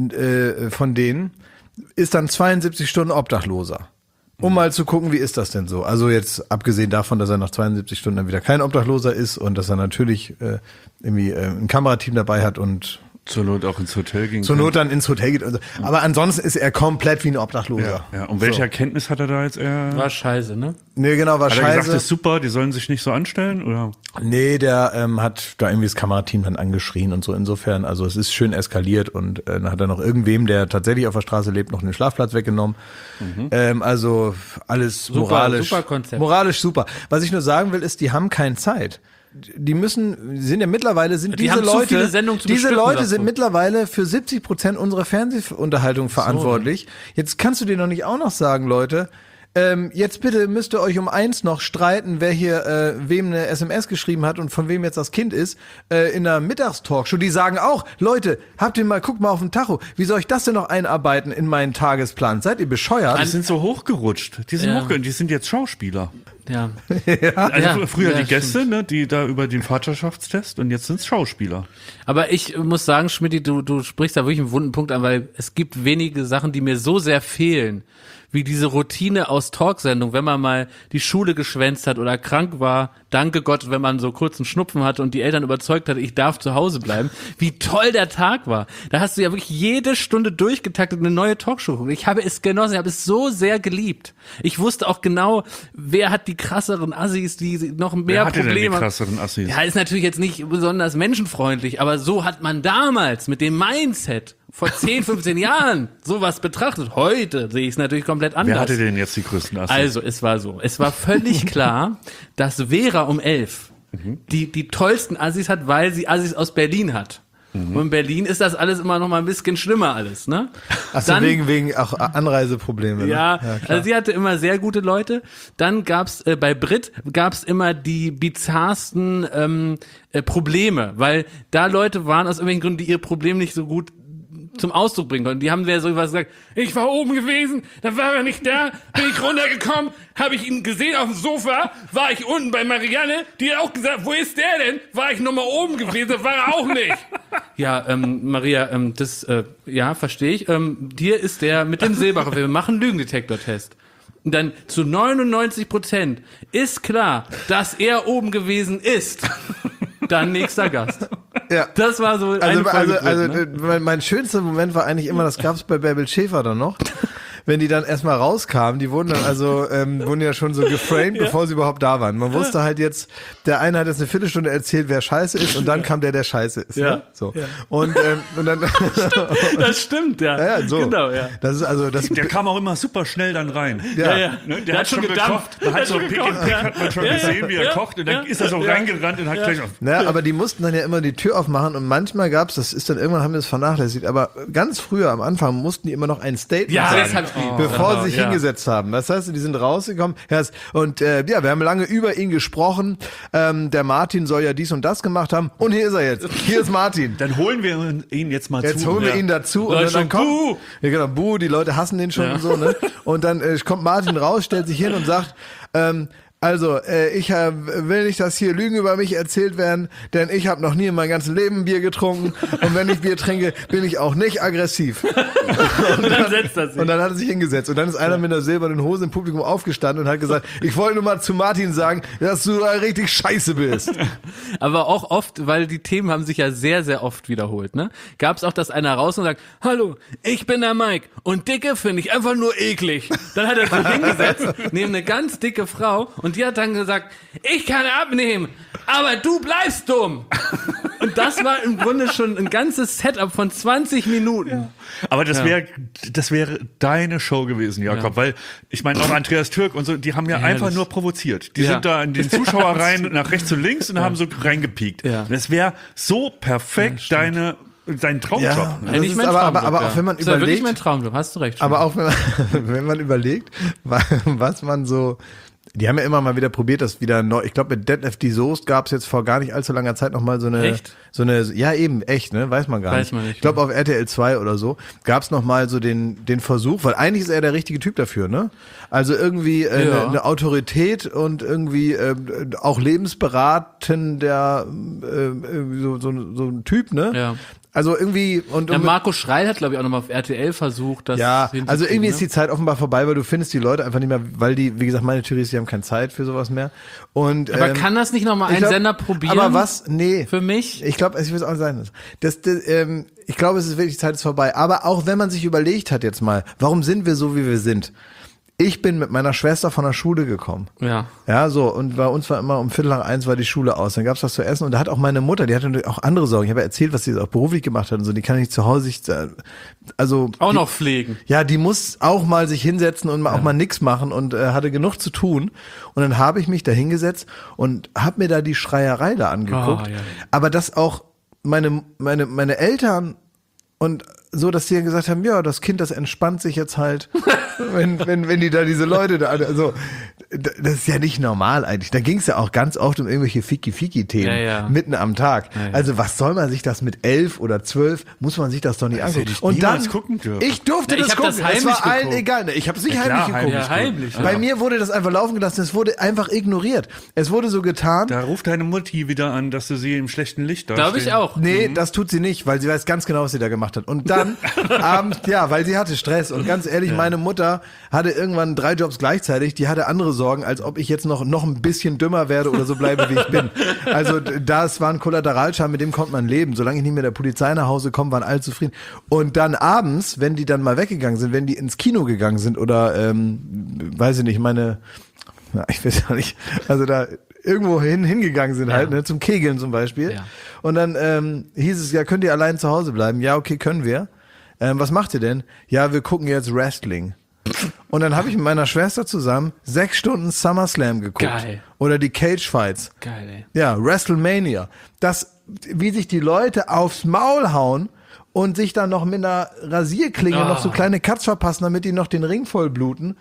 äh, von denen ist dann zweiundsiebzig Stunden Obdachloser. Um mal zu gucken, wie ist das denn so? Also jetzt abgesehen davon, dass er nach zweiundsiebzig Stunden dann wieder kein Obdachloser ist und dass er natürlich äh, irgendwie äh, ein Kamerateam dabei hat und zur Not auch ins Hotel ging. Zur Not dann ins Hotel geht. Also. Aber ansonsten ist er komplett wie ein Obdachloser. Ja, ja. Und welche so. Erkenntnis hat er da jetzt? Eher? War scheiße, ne? Nee, genau, war hat scheiße. Hat er gesagt, das ist super, die sollen sich nicht so anstellen? Oder? Nee, der ähm, hat da irgendwie das Kamerateam dann angeschrien und so. Insofern, also es ist schön eskaliert und äh, dann hat er noch irgendwem, der tatsächlich auf der Straße lebt, noch einen Schlafplatz weggenommen. Mhm. Ähm, also alles super, moralisch. Super Konzept. Moralisch super. Was ich nur sagen will, ist, die haben keine Zeit. Die müssen, die sind ja mittlerweile, sind die diese haben Leute, zu viele Sendungen zu diese Leute dazu. sind mittlerweile für siebzig Prozent unserer Fernsehunterhaltung verantwortlich. So, ne? Jetzt kannst du dir noch nicht auch noch sagen, Leute, ähm, jetzt bitte müsst ihr euch um eins noch streiten, wer hier äh, wem eine S M S geschrieben hat und von wem jetzt das Kind ist, äh, in einer Mittagstalkshow. Die sagen auch, Leute, habt ihr mal, guckt mal auf den Tacho, wie soll ich das denn noch einarbeiten in meinen Tagesplan? Seid ihr bescheuert? Die sind so hochgerutscht. Die sind ja. hochgerutscht, die sind jetzt Schauspieler. Ja. ja. Also ja, früher ja, die Gäste, ne, die da über den Vaterschaftstest und jetzt sind's Schauspieler. Aber ich muss sagen, Schmidti, du, du sprichst da wirklich einen wunden Punkt an, weil es gibt wenige Sachen, die mir so sehr fehlen, wie diese Routine aus Talksendung, wenn man mal die Schule geschwänzt hat oder krank war, danke Gott, wenn man so kurzen Schnupfen hatte und die Eltern überzeugt hat, ich darf zu Hause bleiben, wie toll der Tag war. Da hast du ja wirklich jede Stunde durchgetaktet eine neue Talkshow. Ich habe es genossen, ich habe es so sehr geliebt. Ich wusste auch genau, wer hat die krasseren Assis, die noch mehr wer hatte Probleme denn die krasseren Assis? Ja, ist natürlich jetzt nicht besonders menschenfreundlich, aber so hat man damals mit dem Mindset vor zehn, fünfzehn Jahren sowas betrachtet. Heute sehe ich es natürlich komplett anders. Wer hatte denn jetzt die größten Assis? Also, es war so. Es war völlig klar, dass Vera um elf mhm. die, die tollsten Assis hat, weil sie Assis aus Berlin hat. Mhm. Und in Berlin ist das alles immer noch mal ein bisschen schlimmer alles, ne? Ach so, Dann, wegen, wegen auch Anreiseprobleme. Ne? Ja, ja also sie hatte immer sehr gute Leute. Dann gab's äh, bei Brit gab's immer die bizarrsten ähm, äh, Probleme, weil da Leute waren aus irgendwelchen Gründen, die ihr Problem nicht so gut zum Ausdruck bringen konnten. Die haben ja so was gesagt, ich war oben gewesen, dann war er nicht da, bin ich runtergekommen, habe ich ihn gesehen auf dem Sofa, war ich unten bei Marianne, die hat auch gesagt, wo ist der denn? War ich nochmal oben gewesen, war er auch nicht. Ja, ähm, Maria, ähm, das, äh, ja, verstehe ich. Ähm, dir ist der mit dem Silberer, wir machen einen Lügendetektor-Test. Und dann zu neunundneunzig Prozent ist klar, dass er oben gewesen ist. Dann nächster Gast. Ja. Das war so eine also, Folge also, also drin, ne? mein, mein schönster Moment war eigentlich immer, das gab's bei Bärbel Schäfer dann noch, wenn die dann erstmal rauskamen, die wurden dann also, ähm, wurden ja schon so geframed, ja. bevor sie überhaupt da waren. Man wusste halt jetzt, der eine hat jetzt eine Viertelstunde erzählt, wer scheiße ist und dann kam der, der scheiße ist. Ja. Ne? So. Ja. Und, ähm, und dann. Das stimmt, ja. Ja, ja, so. Genau, ja. Das ist also, das. Der kam auch immer super schnell dann rein. Ja, ja. ja. Ne? Der, der hat, hat schon gekocht, gedampft. hat so Pick gekocht, and Pick, ja. hat man schon ja. gesehen, wie er ja. kocht und dann ja. ist er so ja. reingerannt und hat ja. gleich auf. Na, aber die mussten dann ja immer die Tür aufmachen und manchmal gab's, das ist dann irgendwann haben wir es vernachlässigt, aber ganz früher am Anfang mussten die immer noch ein Statement Ja, das sagen, hab ich bevor oh, sie sich ja. hingesetzt haben. Das heißt, die sind rausgekommen und äh, ja, wir haben lange über ihn gesprochen. Ähm, der Martin soll ja dies und das gemacht haben und hier ist er jetzt. Hier ist Martin. Dann holen wir ihn jetzt mal Jetzt zu. holen wir ja. ihn dazu und Leute dann, dann schon, kommt, ja genau, Buh, die Leute hassen den schon Ja. und so, ne? Und dann äh, kommt Martin raus, stellt sich hin und sagt, ähm, also, äh, ich äh, will nicht, dass hier Lügen über mich erzählt werden, denn ich habe noch nie in meinem ganzen Leben Bier getrunken und wenn ich Bier trinke, bin ich auch nicht aggressiv. und, Und dann setzt er sich. und dann hat er sich hingesetzt und dann ist einer mit einer silbernen Hose im Publikum aufgestanden und hat gesagt, ich wollte nur mal zu Martin sagen, dass du da richtig scheiße bist. Aber auch oft, weil die Themen haben sich ja sehr, sehr oft wiederholt, ne? Gab es auch, dass einer raus und sagt, hallo, ich bin der Mike und Dicke finde ich einfach nur eklig. Dann hat er sich hingesetzt, neben eine ganz dicke Frau und die hat dann gesagt, ich kann abnehmen, aber du bleibst dumm. Und das war im Grunde schon ein ganzes Setup von zwanzig Minuten. Ja. Aber das Ja. wäre das wäre deine Show gewesen, Jakob, Ja. weil ich meine auch Andreas Türk und so, die haben ja Herrlich. einfach nur provoziert. Die Ja. sind da in den Zuschauerreihen nach rechts und links und haben so reingepiekt. Ja. Das wäre so perfekt deine dein Traumjob. Ja. Ne? Das Eigentlich ist mein aber- aber- Traumjob, aber ja. auch wenn man Das war wirklich überlegt- mein Traumjob, hast du recht. Aber auch wenn man, wenn man überlegt, wa- was man so Die haben ja immer mal wieder probiert, das wieder neu. Ich glaube, mit Deadlift die Soest gab es jetzt vor gar nicht allzu langer Zeit nochmal so eine. Echt? So eine, ja eben, echt, ne? Weiß man gar Weiß nicht. man nicht, ich glaube, auf R T L zwei oder so gab es nochmal so den, den Versuch, weil eigentlich ist er der richtige Typ dafür, ne? Also irgendwie äh, Ja. eine, eine Autorität und irgendwie äh, auch lebensberatender äh, so, so, so ein Typ, ne? Ja. Also irgendwie und, Ja, und Marco Schreil hat, glaube ich, auch nochmal auf R T L versucht, das ja, hinzukriegen, also irgendwie ne? ist die Zeit offenbar vorbei, weil du findest die Leute einfach nicht mehr, weil die, wie gesagt, meine Theorie ist, die haben keine Zeit für sowas mehr. Und, Aber ähm, kann das nicht nochmal ich ein glaub, Sender probieren? Aber was? Nee. Für mich? Ich glaube, es wird auch sein. Das, das, ähm, ich glaube, es ist wirklich, die Zeit ist vorbei. Aber auch wenn man sich überlegt hat jetzt mal, warum sind wir so, wie wir sind? Ich bin mit meiner Schwester von der Schule gekommen. Ja. Ja, so, und bei uns war immer um Viertel nach eins war die Schule aus. Dann gab's was zu essen und da hat auch meine Mutter, die hatte auch andere Sorgen. Ich habe ja erzählt, was sie auch beruflich gemacht hat und so, die kann nicht zu Hause sich, also. Auch die, noch pflegen. Ja, die muss auch mal sich hinsetzen und mal, ja. auch mal nix machen und äh, hatte genug zu tun. Und dann habe ich mich da hingesetzt und habe mir da die Schreierei da angeguckt. Oh, ja. Aber dass auch meine, meine, meine Eltern und so, dass die ja gesagt haben, ja, das Kind, das entspannt sich jetzt halt, wenn, wenn, wenn die da diese Leute da, also, das ist ja nicht normal eigentlich. Da ging es ja auch ganz oft um irgendwelche Fiki-Fiki-Themen Ja, ja. mitten am Tag. Ja, ja. Also was soll man sich das mit elf oder zwölf, muss man sich das doch nicht angucken. hätte ich Und dann, niemals gucken dürfen. ich durfte Ja, ich das hab das gucken, es heimlich war allen geguckt. egal. Ich habe es nicht Ja, heimlich klar, geguckt. Ja, heimlich. Bei ja. mir wurde das einfach laufen gelassen, es wurde einfach ignoriert. Es wurde so getan, Da ruft deine Mutti wieder an, dass du sie im schlechten Licht dastehen. Glaube ich auch. nee, das tut sie nicht, weil sie weiß ganz genau, was sie da gemacht hat. Und dann abends, ja, weil sie hatte Stress. Und ganz ehrlich, meine Mutter hatte irgendwann drei Jobs gleichzeitig. Die hatte andere Sorgen, als ob ich jetzt noch, noch ein bisschen dümmer werde oder so bleibe, wie ich bin. Also das war ein Kollateralschaden, mit dem konnte man leben. Solange ich nicht mit der Polizei nach Hause komme, waren alle zufrieden. Und dann abends, wenn die dann mal weggegangen sind, wenn die ins Kino gegangen sind oder, ähm, weiß ich nicht, meine, na, ich weiß ja nicht, also da irgendwo hin, hingegangen sind halt, Ja. ne, zum Kegeln zum Beispiel. Ja. Und dann ähm, hieß es, ja, könnt ihr allein zu Hause bleiben? Ja, okay, können wir. Ähm, was macht ihr denn? Ja, wir gucken jetzt Wrestling. Und dann habe ich mit meiner Schwester zusammen sechs Stunden SummerSlam geguckt. Geil. Oder die Cage Fights. Geil, ey. Ja, WrestleMania. Das, wie sich die Leute aufs Maul hauen und sich dann noch mit einer Rasierklinge Oh. noch so kleine Cuts verpassen, damit die noch den Ring voll bluten.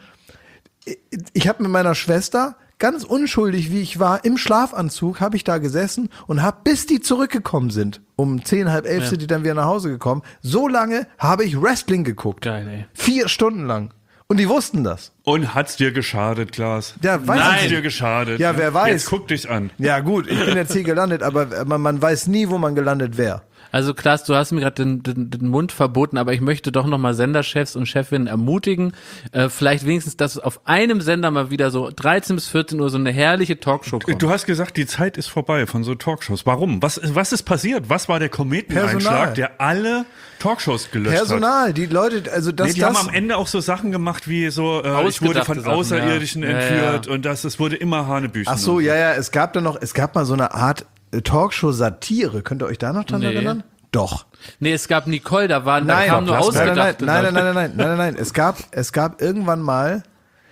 Ich habe mit meiner Schwester, ganz unschuldig wie ich war, im Schlafanzug habe ich da gesessen und habe, bis die zurückgekommen sind, um zehn, halb elf Ja. sind die dann wieder nach Hause gekommen, so lange habe ich Wrestling geguckt. Geil, ey. Vier Stunden lang. Und die wussten das. Und hat's dir geschadet, Klaas? Ja, weiß Hat's ich dir nicht. geschadet? Ja, wer weiß. Jetzt guck dich an. Ja gut, ich bin jetzt hier gelandet, aber man, man weiß nie, wo man gelandet wäre. Also Klaas, du hast mir gerade den, den, den Mund verboten, aber ich möchte doch nochmal Senderchefs und Chefinnen ermutigen, äh, vielleicht wenigstens, dass auf einem Sender mal wieder so dreizehn bis vierzehn Uhr so eine herrliche Talkshow kommt. Du hast gesagt, die Zeit ist vorbei von so Talkshows. Warum? Was, was ist passiert? Was war der Personal. Kometeneinschlag, der alle Talkshows gelöscht hat? Personal, die Leute, also das, Nee, die das haben am Ende auch so Sachen gemacht wie so, äh, ich wurde Ausgedachte von Sachen, Außerirdischen ja. Ja, entführt ja. und das, es wurde immer Hanebüchen. Ach so, und ja, ja, es gab da noch, es gab mal so eine Art äh, Talkshow-Satire. Könnt ihr euch da noch dran Nee. erinnern? Doch. Nee, es gab Nicole, da waren, da Nein, kamen nur nein, nein, nein, ausgedachte nein, nein, Sachen. nein, nein, nein, nein, nein, nein. Es gab, es gab irgendwann mal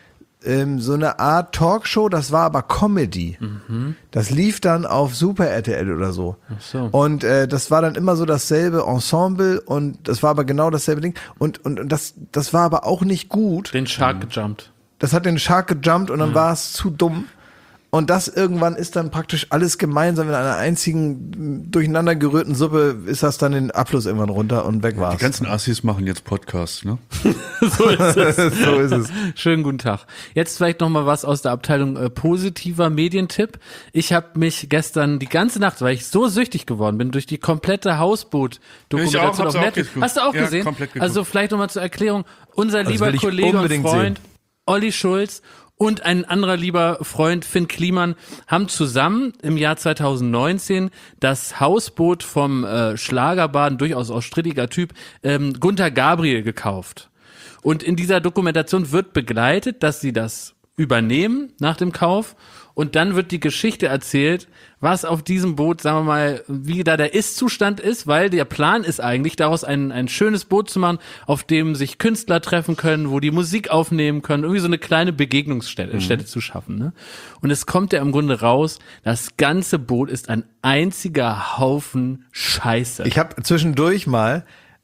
ähm, so eine Art Talkshow, das war aber Comedy. Das lief dann auf Super R T L oder so. Ach so. Und äh, das war dann immer so dasselbe Ensemble und das war aber genau dasselbe Ding. Und, und, und das, das war aber auch nicht gut. Den Shark gejumpt. Das hat den Shark gejumpt und dann war es zu dumm. Und das irgendwann ist dann praktisch alles gemeinsam in einer einzigen durcheinander gerührten Suppe, ist das dann den Abfluss irgendwann runter und weg war's. die ganzen Assis machen jetzt Podcasts, ne? So ist es. So ist es. Schönen guten Tag. Jetzt vielleicht noch mal was aus der Abteilung äh, positiver Medientipp. Ich habe mich gestern die ganze Nacht, weil ich so süchtig geworden bin, durch die komplette Ich auch, Hausboot-Dokumentation hab's auf auch Netflix. geguckt. Hast du auch Ja, gesehen? komplett geguckt. Also vielleicht noch mal zur Erklärung. Unser Das lieber will ich Kollege und unbedingt Freund sehen. Olli Schulz und ein anderer lieber Freund Finn Kliman haben zusammen im Jahr zweitausendneunzehn das Hausboot vom äh, Schlagerbahn, durchaus auch strittiger Typ, ähm, Gunther Gabriel gekauft. Und in dieser Dokumentation wird begleitet, dass sie das übernehmen nach dem Kauf und dann wird die Geschichte erzählt, was auf diesem Boot, sagen wir mal, wie da der Ist-Zustand ist, weil der Plan ist eigentlich, daraus ein, ein schönes Boot zu machen, auf dem sich Künstler treffen können, wo die Musik aufnehmen können, irgendwie so eine kleine Begegnungsstätte Mhm. Stätte zu schaffen. Ne? Und es kommt ja im Grunde raus, das ganze Boot ist ein einziger Haufen Scheiße. Ich habe zwischendurch mal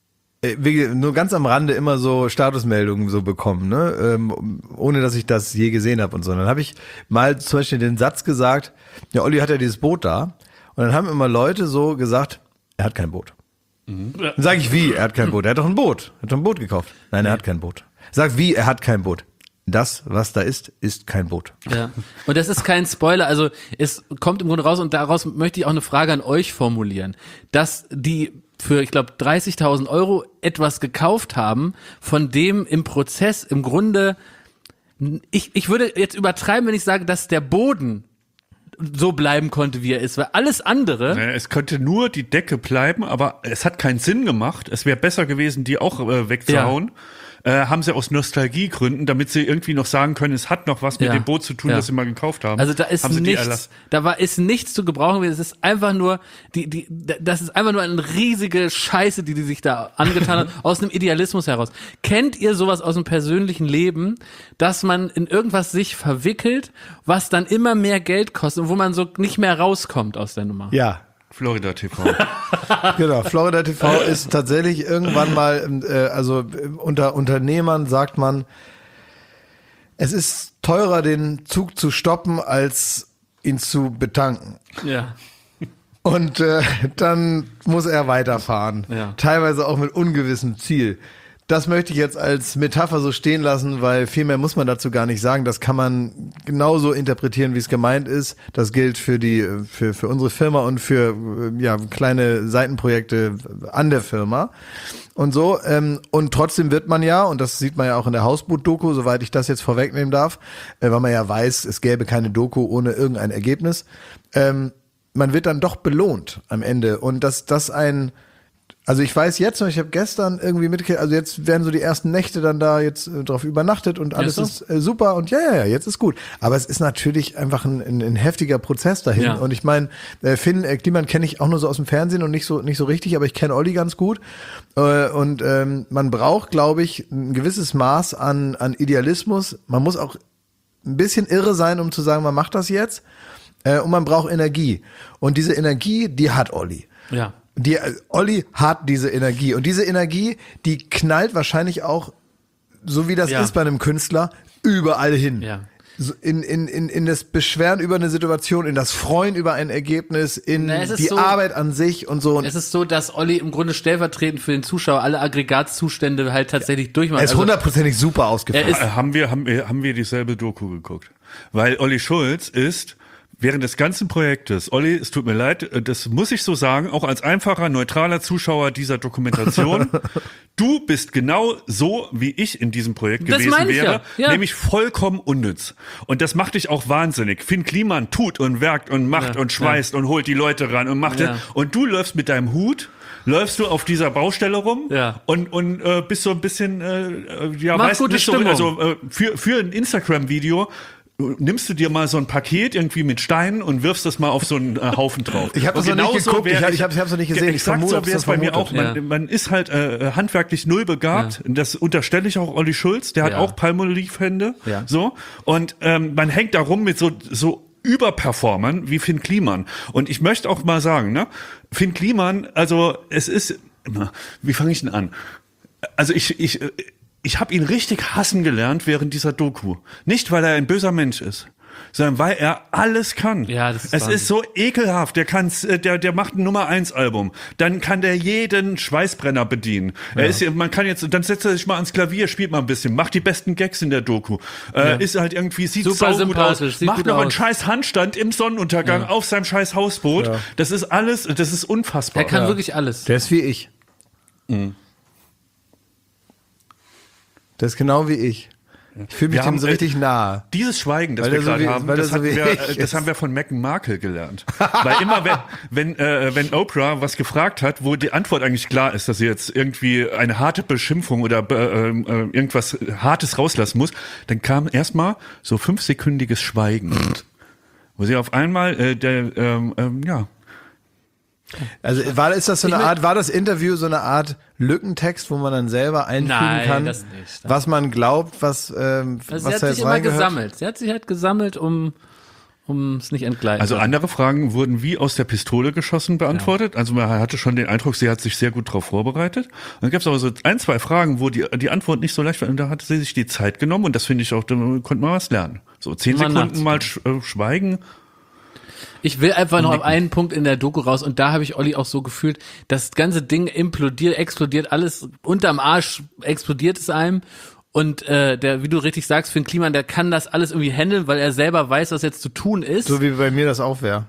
wie, nur ganz am Rande immer so Statusmeldungen so bekommen, ne? Ähm, ohne dass ich das je gesehen habe und so. Und dann habe ich mal zum Beispiel den Satz gesagt, ja, Olli hat ja dieses Boot da. Und dann haben immer Leute so gesagt, er hat kein Boot. Mhm. Dann sage ich, wie, er hat kein Boot? Er hat doch ein Boot. Er hat doch ein Boot gekauft. Nein, er hat kein Boot. Sag, wie, er hat kein Boot. Das, was da ist, ist kein Boot. Ja. Und das ist kein Spoiler, also es kommt im Grunde raus und daraus möchte ich auch eine Frage an euch formulieren, dass die für, ich glaube, dreißigtausend Euro etwas gekauft haben, von dem im Prozess im Grunde, ich, ich würde jetzt übertreiben, wenn ich sage, dass der Boden so bleiben konnte, wie er ist, weil alles andere... Naja, es könnte nur die Decke bleiben, aber es hat keinen Sinn gemacht. Es wäre besser gewesen, die auch äh, wegzuhauen. Ja. Äh, haben sie aus Nostalgiegründen, damit sie irgendwie noch sagen können, es hat noch was mit ja. dem Boot zu tun, ja. das sie mal gekauft haben. Also da ist haben nichts, da war ist nichts zu gebrauchen gewesen. Es ist einfach nur die die das ist einfach nur eine riesige Scheiße, die die sich da angetan hat aus einem Idealismus heraus. Kennt ihr sowas aus dem persönlichen Leben, dass man in irgendwas sich verwickelt, was dann immer mehr Geld kostet und wo man so nicht mehr rauskommt aus der Nummer? Ja. Florida T V. Genau, Florida T V ist tatsächlich irgendwann mal, äh, also unter Unternehmern sagt man, es ist teurer, den Zug zu stoppen, als ihn zu betanken. Ja. Und äh, dann muss er weiterfahren, ja. teilweise auch mit ungewissem Ziel. Das möchte ich jetzt als Metapher so stehen lassen, weil viel mehr muss man dazu gar nicht sagen. Das kann man genauso interpretieren, wie es gemeint ist. Das gilt für die, für, für unsere Firma und für, ja, kleine Seitenprojekte an der Firma. Und so, ähm, und trotzdem wird man ja, und das sieht man ja auch in der Hausboot-Doku, soweit ich das jetzt vorwegnehmen darf, äh, weil man ja weiß, es gäbe keine Doku ohne irgendein Ergebnis, ähm, man wird dann doch belohnt am Ende. Und dass das ein, also ich weiß jetzt noch, ich habe gestern irgendwie mitgekriegt, also jetzt werden so die ersten Nächte dann da jetzt äh, drauf übernachtet und alles ist, ist äh, super und ja, ja, ja, jetzt ist gut. Aber es ist natürlich einfach ein, ein, ein heftiger Prozess dahin. Ja. Und ich meine, äh, Finn äh, Kliman kenne ich auch nur so aus dem Fernsehen und nicht so nicht so richtig, aber ich kenne Olli ganz gut. Äh, und ähm, man braucht, glaube ich, ein gewisses Maß an, an Idealismus. Man muss auch ein bisschen irre sein, um zu sagen, man macht das jetzt. Äh, und man braucht Energie. Und diese Energie, die hat Olli. Ja. Die, Olli hat diese Energie und diese Energie, die knallt wahrscheinlich auch, so wie das ja. ist bei einem Künstler, überall hin. Ja. So in, in, in, in das Beschweren über eine Situation, in das Freuen über ein Ergebnis, in Na, die so, Arbeit an sich und so. Es ist so, dass Olli im Grunde stellvertretend für den Zuschauer alle Aggregatzustände halt tatsächlich durchmacht. Er ist hundertprozentig also, super ausgefallen. Ist, äh, haben wir, haben wir, haben wir dieselbe Doku geguckt? Weil Olli Schulz ist während des ganzen Projektes, Olli, es tut mir leid, das muss ich so sagen, auch als einfacher, neutraler Zuschauer dieser Dokumentation, du bist genau so, wie ich in diesem Projekt das gewesen wäre, ja. Ja. nämlich vollkommen unnütz. Und das macht dich auch wahnsinnig. Finn Kliman tut und werkt und macht ja. und schweißt ja. und holt die Leute ran und macht ja. das. Und du läufst mit deinem Hut, läufst du auf dieser Baustelle rum ja. und und äh, bist so ein bisschen, äh, ja, Mach weißt gute nicht so, Stimmung. also äh, für für ein Instagram-Video nimmst du dir mal so ein Paket irgendwie mit Steinen und wirfst das mal auf so einen äh, Haufen drauf. Ich habe das noch nicht geguckt, ich, ich habe es noch nicht gesehen. Ich Exakt vermute, so wäre es bei mir auch. Man, ja. man ist halt äh, handwerklich null begabt. Ja. Das unterstelle ich auch Olli Schulz. Der ja. hat auch Palmolive-Hände. Ja. So. Und ähm, man hängt da rum mit so so Überperformern wie Finn Kliman. Und ich möchte auch mal sagen, ne, Finn Kliman, also es ist, wie fange ich denn an? Also ich ich Ich habe ihn richtig hassen gelernt während dieser Doku. Nicht, weil er ein böser Mensch ist, sondern weil er alles kann. Ja, das ist es Wahnsinn. ist so ekelhaft. Der kann's, der, der macht ein Nummer eins Album. Dann kann der jeden Schweißbrenner bedienen. Ja. Er ist, man kann jetzt, dann setzt er sich mal ans Klavier, spielt mal ein bisschen, macht die besten Gags in der Doku. Äh, ja. Ist halt irgendwie, sieht super saugut aus, sympathisch, sieht macht gut noch einen aus. scheiß Handstand im Sonnenuntergang Ja. auf seinem scheiß Hausboot. Ja. Das ist alles, das ist unfassbar. Der kann Ja. wirklich alles. Der ist wie ich. Mhm. Der ist genau wie ich. Ich fühle mich Wir dem haben, so richtig äh, nahe. Dieses Schweigen, das Weil wir der so gerade wie- haben, weil das, der so hatten wie wir, ich äh, das ist. haben wir von Meghan Markle gelernt. Weil immer, wenn, wenn, äh, wenn Oprah was gefragt hat, wo die Antwort eigentlich klar ist, dass sie jetzt irgendwie eine harte Beschimpfung oder äh, äh, irgendwas Hartes rauslassen muss, dann kam erstmal so fünfsekündiges Schweigen. Wo sie auf einmal, äh, der, ähm, ähm, ja, Also war ist das so eine Ich mein- Art, war das Interview so eine Art Lückentext, wo man dann selber einfügen Nein, kann, das nicht. was man glaubt, was ähm, Also was sie da hat sich jetzt immer reingehört? gesammelt. Sie hat sich halt gesammelt, um, um es nicht entgleiten. Also andere Fragen wurden wie aus der Pistole geschossen beantwortet. Ja. Also man hatte schon den Eindruck, sie hat sich sehr gut darauf vorbereitet. Und dann gab es aber so ein, zwei Fragen, wo die, die Antwort nicht so leicht war. Und da hatte sie sich die Zeit genommen und das finde ich auch, da konnte man was lernen. So zehn man Sekunden mal sch, äh, schweigen. Ich will einfach noch auf einen Punkt in der Doku raus und da habe ich Olli auch so gefühlt, das ganze Ding implodiert, explodiert, alles unterm Arsch explodiert es einem. Und äh, der, wie du richtig sagst, Finn Kliman, der kann das alles irgendwie handeln, weil er selber weiß, was jetzt zu tun ist. So wie bei mir das auch wäre.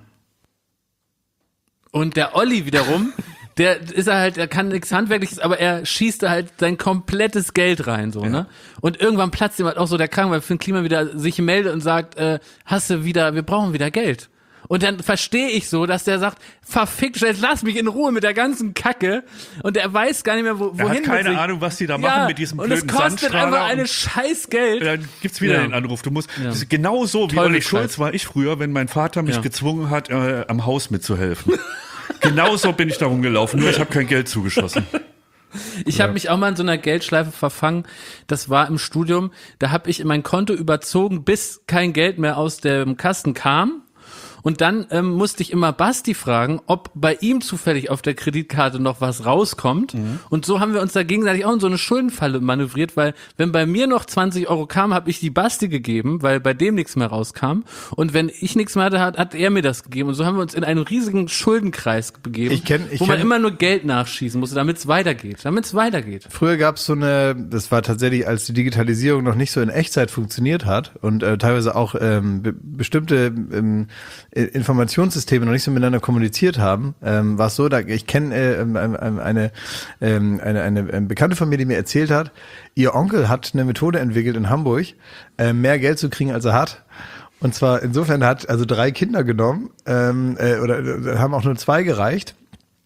Und der Olli wiederum, der ist er halt, er kann nichts Handwerkliches, aber er schießt da halt sein komplettes Geld rein, so, ja. ne? Und irgendwann platzt ihm halt auch so der Kragen, weil Finn Kliman wieder sich meldet und sagt, äh, hast du wieder, wir brauchen wieder Geld. Und dann verstehe ich so, dass der sagt, verfickt, jetzt lass mich in Ruhe mit der ganzen Kacke. Und er weiß gar nicht mehr, wo, wohin. Er hat keine sich. Ahnung, was die da machen ja, mit diesem und blöden Sandstrahler. Und es kostet einfach eine scheiß Geld. Dann gibt's wieder ja. den Anruf. Du musst, ja. das ist genau so wie Toll Olli Scheiß. Schulz war ich früher, wenn mein Vater mich ja. gezwungen hat, äh, am Haus mitzuhelfen. Genau so bin ich da rumgelaufen, nur ich habe kein Geld zugeschossen. Ich ja. habe mich auch mal in so einer Geldschleife verfangen. Das war im Studium. Da habe ich mein Konto überzogen, bis kein Geld mehr aus dem Kasten kam. Und dann ähm, musste ich immer Basti fragen, ob bei ihm zufällig auf der Kreditkarte noch was rauskommt. Mhm. Und so haben wir uns da gegenseitig auch in so eine Schuldenfalle manövriert, weil wenn bei mir noch zwanzig Euro kam, habe ich die Basti gegeben, weil bei dem nichts mehr rauskam. Und wenn ich nichts mehr hatte, hat, hat er mir das gegeben. Und so haben wir uns in einen riesigen Schuldenkreis begeben, ich kenn, ich wo man kenn, immer nur Geld nachschießen musste, damit es weitergeht. Damit es weitergeht. Früher gab es so eine, das war tatsächlich, als die Digitalisierung noch nicht so in Echtzeit funktioniert hat und äh, teilweise auch ähm, be- bestimmte ähm, Informationssysteme noch nicht so miteinander kommuniziert haben, ähm, war es so, da ich kenne äh, eine, ähm, eine eine eine Bekannte von mir, die mir erzählt hat, ihr Onkel hat eine Methode entwickelt in Hamburg, äh, mehr Geld zu kriegen, als er hat. Und zwar insofern, er hat also drei Kinder genommen ähm, äh, oder äh, haben auch nur zwei gereicht,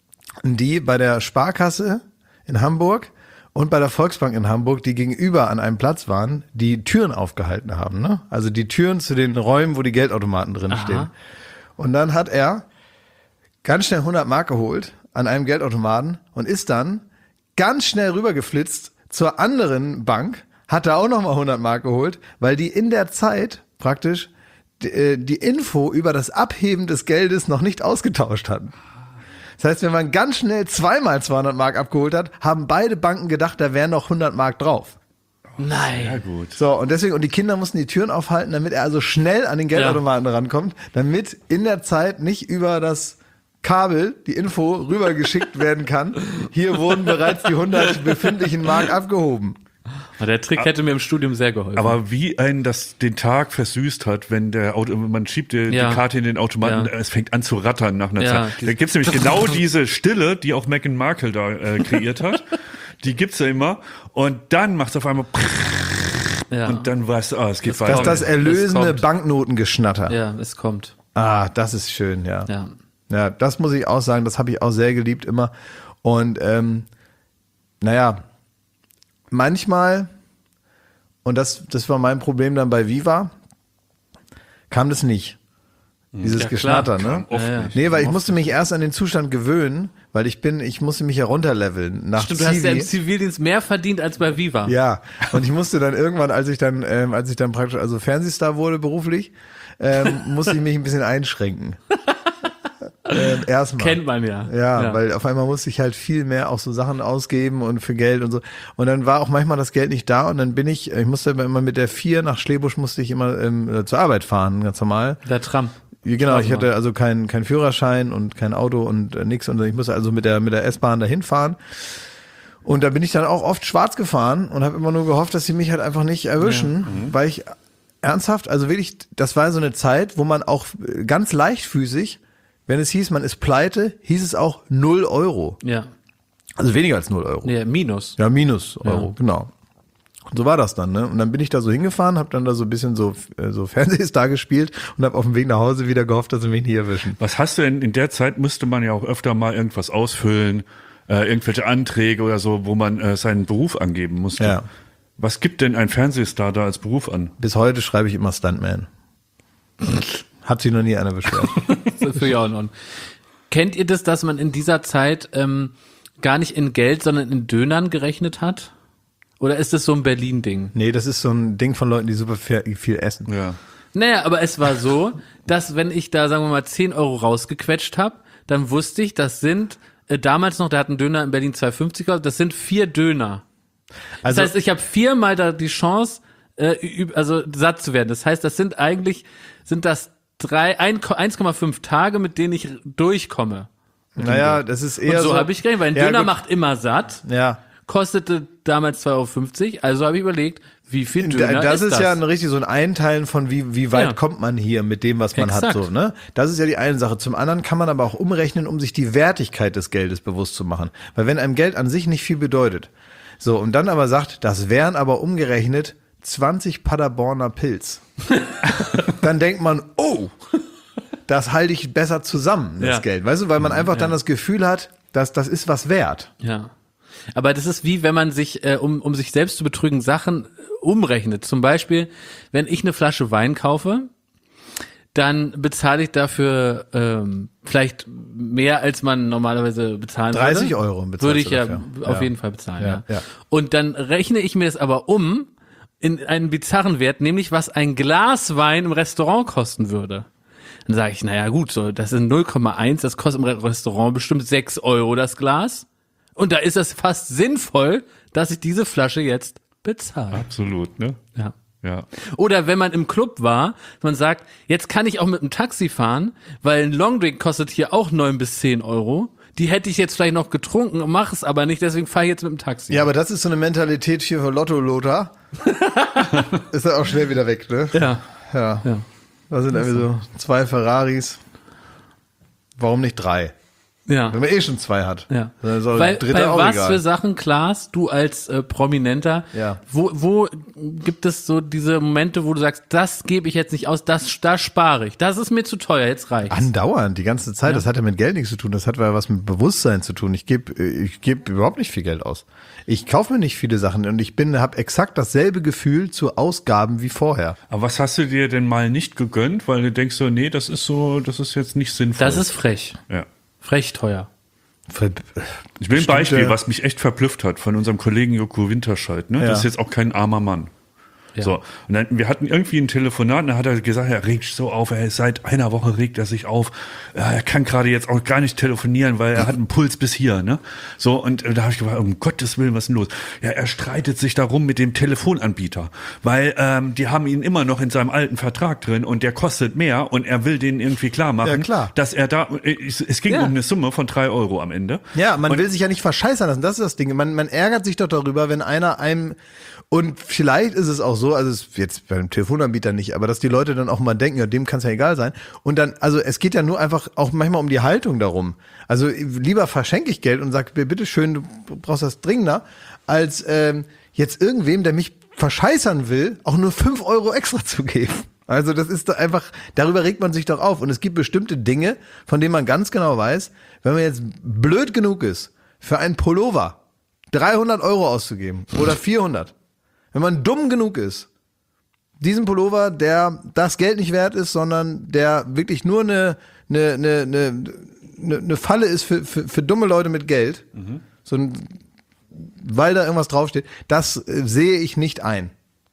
die bei der Sparkasse in Hamburg und bei der Volksbank in Hamburg, die gegenüber an einem Platz waren, die Türen aufgehalten haben, ne? Also die Türen zu den Räumen, wo die Geldautomaten drin Aha. stehen. Und dann hat er ganz schnell hundert Mark geholt an einem Geldautomaten und ist dann ganz schnell rübergeflitzt zur anderen Bank, hat da auch nochmal hundert Mark geholt, weil die in der Zeit praktisch die, die Info über das Abheben des Geldes noch nicht ausgetauscht hatten. Das heißt, wenn man ganz schnell zweimal zweihundert Mark abgeholt hat, haben beide Banken gedacht, da wären noch hundert Mark drauf. Nein. Ja, gut. So, und deswegen, und die Kinder mussten die Türen aufhalten, damit er also schnell an den Geldautomaten ja. rankommt, damit in der Zeit nicht über das Kabel die Info rübergeschickt werden kann. Hier wurden bereits die hundert befindlichen Mark abgehoben. Der Trick hätte mir im Studium sehr geholfen. Aber wie einen das den Tag versüßt hat, wenn der Auto, man schiebt die, ja. die Karte in den Automaten, ja. es fängt an zu rattern nach einer ja, Zeit. Da gibt's nämlich genau diese Stille, die auch Meghan Markle da äh, kreiert hat. Die gibt's ja immer. Und dann macht's auf einmal ja. und dann weißt du, ah, es geht das weiter. Das ist das erlösende kommt. Banknotengeschnatter. Ja, es kommt. Ah, das ist schön, ja. Ja. Ja, das muss ich auch sagen, das habe ich auch sehr geliebt immer. Und ähm, naja, manchmal, und das, das war mein Problem dann bei Viva, kam das nicht. Dieses ja, Geschnatter, klar. ne? Oft Ja, ja. nicht. Nee, weil ich Oft musste mich erst an den Zustand gewöhnen, weil ich bin, ich musste mich herunterleveln nach Stimmt, du hast ja im Zivi. Zivildienst mehr verdient als bei Viva. Ja, und ich musste dann irgendwann, als ich dann, ähm, als ich dann praktisch also Fernsehstar wurde beruflich, ähm, musste ich mich ein bisschen einschränken. ähm, erstmal. Kennt man ja. Ja, ja. weil auf einmal musste ich halt viel mehr auch so Sachen ausgeben und für Geld und so. Und dann war auch manchmal das Geld nicht da und dann bin ich, ich musste immer mit der vier nach Schlebusch musste ich immer ähm, zur Arbeit fahren, ganz normal. Der Tram. Genau, ich hatte also keinen kein Führerschein und kein Auto und äh, nix und ich musste also mit der mit der S-Bahn dahin fahren. Und da bin ich dann auch oft schwarz gefahren und habe immer nur gehofft, dass sie mich halt einfach nicht erwischen, ja. mhm. weil ich ernsthaft, also wirklich, das war so eine Zeit, wo man auch ganz leichtfüßig, wenn es hieß, man ist pleite, hieß es auch null Euro. Ja. Also weniger als null Euro. Ja, minus. Ja, minus Euro, Ja. genau. Und so war das dann, ne? Und dann bin ich da so hingefahren, habe dann da so ein bisschen so so Fernsehstar gespielt und habe auf dem Weg nach Hause wieder gehofft, dass sie mich nicht erwischen. Was hast du denn, in der Zeit müsste man ja auch öfter mal irgendwas ausfüllen, äh, irgendwelche Anträge oder so, wo man äh, seinen Beruf angeben musste. Ja. Was gibt denn ein Fernsehstar da als Beruf an? Bis heute schreibe ich immer Stuntman. Hat sich noch nie einer beschwert. Das ist für ja auch noch. Kennt ihr das, dass man in dieser Zeit ähm, gar nicht in Geld, sondern in Dönern gerechnet hat? Oder ist das so ein Berlin-Ding? Nee, das ist so ein Ding von Leuten, die super viel essen. Ja. Naja, aber es war so, dass wenn ich da, sagen wir mal, zehn Euro rausgequetscht habe, dann wusste ich, das sind äh, damals noch, der hat einen Döner in Berlin zwei fünfzig, das sind vier Döner. Also, das heißt, ich habe viermal da die Chance, äh, üb- also satt zu werden. Das heißt, das sind eigentlich, sind das drei, ein, eins Komma fünf Tage, mit denen ich durchkomme. naja, das ist eher Und so, so. habe ich gerechnet, weil ein Ja, Döner gut. macht immer satt, Ja. kostete damals zwei Euro fünfzig, also habe ich überlegt, wie viel Döner Das ist, ist das? ja ein richtig so ein Einteilen von wie wie weit Ja. kommt man hier mit dem, was man Exakt. hat, so, ne? Das ist ja die eine Sache. Zum anderen kann man aber auch umrechnen, um sich die Wertigkeit des Geldes bewusst zu machen. Weil wenn einem Geld an sich nicht viel bedeutet, so, und dann aber sagt, das wären aber umgerechnet zwanzig Paderborner Pilz, dann denkt man, oh, das halte ich besser zusammen, das Ja. Geld. Weißt du, weil man einfach dann das Gefühl hat, dass das ist was wert. Ja. Aber das ist wie, wenn man sich, äh, um, um sich selbst zu betrügen, Sachen äh, umrechnet. Zum Beispiel, wenn ich eine Flasche Wein kaufe, dann bezahle ich dafür ähm, vielleicht mehr, als man normalerweise bezahlen würde. dreißig Euro bezahlst Würde ich du ja dafür. auf Ja. jeden Fall bezahlen. Ja, Ja, ja. Und dann rechne ich mir das aber um in einen bizarren Wert, nämlich was ein Glas Wein im Restaurant kosten würde. Dann sage ich, naja gut, so das ist null Komma eins, das kostet im Restaurant bestimmt sechs Euro das Glas. Und da ist es fast sinnvoll, dass ich diese Flasche jetzt bezahle. Absolut, ne? Ja. Ja. Oder wenn man im Club war, man sagt, jetzt kann ich auch mit dem Taxi fahren, weil ein Longdrink kostet hier auch neun bis zehn Euro. Die hätte ich jetzt vielleicht noch getrunken und mache es aber nicht, deswegen fahre ich jetzt mit dem Taxi. Ja, aber das ist so eine Mentalität hier für Lotto-Lothar. Ist ja auch schnell wieder weg, ne? Ja. Ja. Ja. Da sind irgendwie so zwei Ferraris. Warum nicht drei? Ja. Wenn man eh schon zwei hat. Ja. Dann ist auch Bei, der dritte bei auch was egal. für Sachen, Klaas, du als äh, Prominenter, Ja. wo, wo gibt es so diese Momente, wo du sagst, das gebe ich jetzt nicht aus, das, da spare ich, das ist mir zu teuer, jetzt reicht's. Andauernd, die ganze Zeit. Das hat ja mit Geld nichts zu tun. Das hat ja was mit Bewusstsein zu tun. Ich gebe ich geb überhaupt nicht viel Geld aus. Ich kaufe mir nicht viele Sachen und ich bin, habe exakt dasselbe Gefühl zu Ausgaben wie vorher. Aber was hast du dir denn mal nicht gegönnt, weil du denkst so, nee, das ist so, das ist jetzt nicht sinnvoll. Das ist frech, ja. frech teuer. Ver- Ich will ein Bestimmte- Beispiel, was mich echt verblüfft hat von unserem Kollegen Joko Winterscheid. Ne? Ja. Das ist jetzt auch kein armer Mann. Ja. So, und dann, wir hatten irgendwie ein Telefonat, und da hat er gesagt, er regt sich so auf, er ist seit einer Woche regt er sich auf, Ja, er kann gerade jetzt auch gar nicht telefonieren, weil er hat einen Puls bis hier, ne? So, und äh, da habe ich gefragt, um Gottes Willen, was ist denn los? Ja, er streitet sich darum mit dem Telefonanbieter, weil ähm, die haben ihn immer noch in seinem alten Vertrag drin und der kostet mehr und er will denen irgendwie klar machen, Ja, klar. dass er da, äh, es, es ging Ja. um eine Summe von drei Euro am Ende. Ja, man Und- will sich ja nicht verscheißern lassen, das ist das Ding. Man, man ärgert sich doch darüber, wenn einer einem, und vielleicht ist es auch so, also es jetzt beim Telefonanbieter nicht, aber dass die Leute dann auch mal denken, ja, dem kann es ja egal sein. Und dann, also es geht ja nur einfach auch manchmal um die Haltung darum. Also lieber verschenke ich Geld und sag, bitteschön, du brauchst das dringender, als ähm, jetzt irgendwem, der mich verscheißern will, auch nur fünf Euro extra zu geben. Also das ist doch einfach, darüber regt man sich doch auf. Und es gibt bestimmte Dinge, von denen man ganz genau weiß, wenn man jetzt blöd genug ist, für einen Pullover dreihundert Euro auszugeben oder vierhundert, wenn man dumm genug ist, diesen Pullover, der das Geld nicht wert ist, sondern der wirklich nur eine, eine, eine, eine, eine Falle ist für, für, für dumme Leute mit Geld, mhm. so ein, weil da irgendwas draufsteht, das äh, sehe ich nicht ein.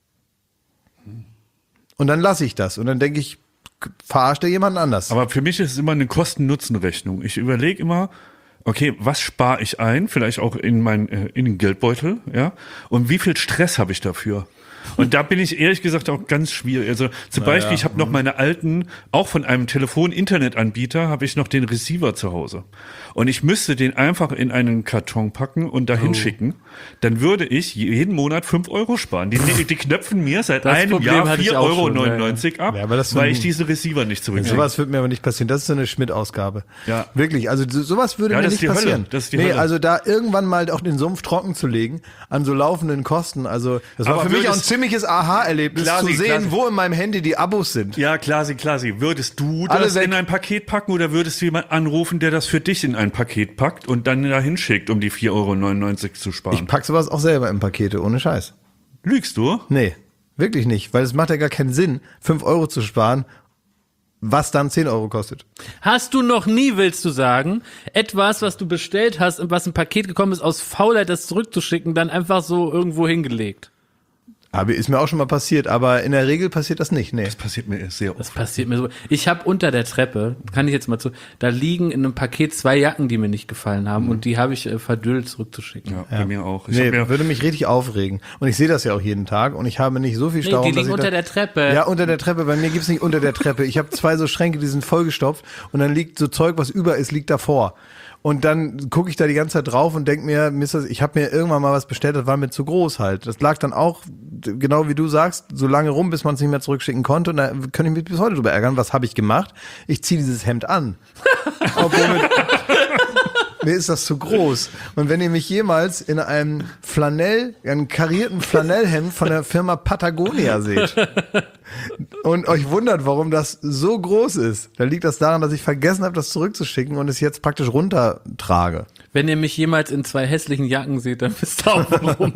Und dann lasse ich das und dann denke ich, verarscht er jemanden anders. Aber für mich ist es immer eine Kosten-Nutzen-Rechnung. Ich überlege immer, okay, was spare ich ein? Vielleicht auch in meinen äh, in den Geldbeutel, ja? Und wie viel Stress habe ich dafür? Und da bin ich ehrlich gesagt auch ganz schwierig. Also zum naja, Beispiel, ich habe noch meine alten, auch von einem Telefon-Internet-Anbieter, habe ich noch den Receiver zu Hause. Und ich müsste den einfach in einen Karton packen und dahin Oh. schicken. Dann würde ich jeden Monat fünf Euro sparen. Die, die knöpfen mir seit Das einem Problem Jahr hatte ich vier auch Euro schon, ja, ja. neunundneunzig ab, Ja, aber das weil sind- ich diese Receiver nicht zurückkriege. Sowas wird mir aber nicht passieren. Das ist so eine Schmidt-Ausgabe. Ja. Wirklich. Also so- sowas würde Ja, mir das nicht ist die passieren. Hölle. Das ist die nee, Hölle. also da irgendwann mal auch den Sumpf trocken zu legen an so laufenden Kosten. Also das war Aber für mich auch ein würdest- ziemliches Aha-Erlebnis Klasi, zu sehen, Klasi. wo in meinem Handy die Abos sind. Ja, Klasi, Klasi. Würdest du Alle das weg. in ein Paket packen oder würdest du jemanden anrufen, der das für dich in ein Paket packt und dann dahin schickt, um die vier Euro neunundneunzig zu sparen? Ich pack sowas auch selber in Pakete, ohne Scheiß. Lügst du? Nee, wirklich nicht. Weil es macht ja gar keinen Sinn, fünf Euro zu sparen, was dann zehn Euro kostet. Hast du noch nie, willst du sagen, etwas, was du bestellt hast und was ein Paket gekommen ist, aus Faulheit das zurückzuschicken, dann einfach so irgendwo hingelegt? Aber ist mir auch schon mal passiert, aber in der Regel passiert das nicht, nee. Das passiert mir sehr Das oft. passiert mir so. Ich habe unter der Treppe, kann ich jetzt mal zu, da liegen in einem Paket zwei Jacken, die mir nicht gefallen haben, mhm. und die habe ich äh, verdüllt zurückzuschicken. Ja, bei mir auch. Ich Nee, hab mir, würde mich richtig aufregen. Und ich sehe das ja auch jeden Tag und ich habe nicht so viel Nee, Stau. die dass liegen ich unter da, der Treppe. Ja, unter der Treppe. Bei mir gibt's nicht unter der Treppe. Ich habe zwei so Schränke, die sind vollgestopft und dann liegt so Zeug, was über ist, liegt davor. Und dann gucke ich da die ganze Zeit drauf und denke mir, Mister, ich habe mir irgendwann mal was bestellt, das war mir zu groß halt. Das lag dann auch, genau wie du sagst, so lange rum, bis man es nicht mehr zurückschicken konnte. Und da könnte ich mich bis heute drüber ärgern. Was habe ich gemacht? Ich ziehe dieses Hemd an. Obwohl mit, mir ist das zu groß. Und wenn ihr mich jemals in einem Flanell, einem karierten Flanellhemd von der Firma Patagonia seht und euch wundert, warum das so groß ist, dann liegt das daran, dass ich vergessen habe, das zurückzuschicken und es jetzt praktisch runtertrage. Wenn ihr mich jemals in zwei hässlichen Jacken seht, dann wisst ihr auch warum.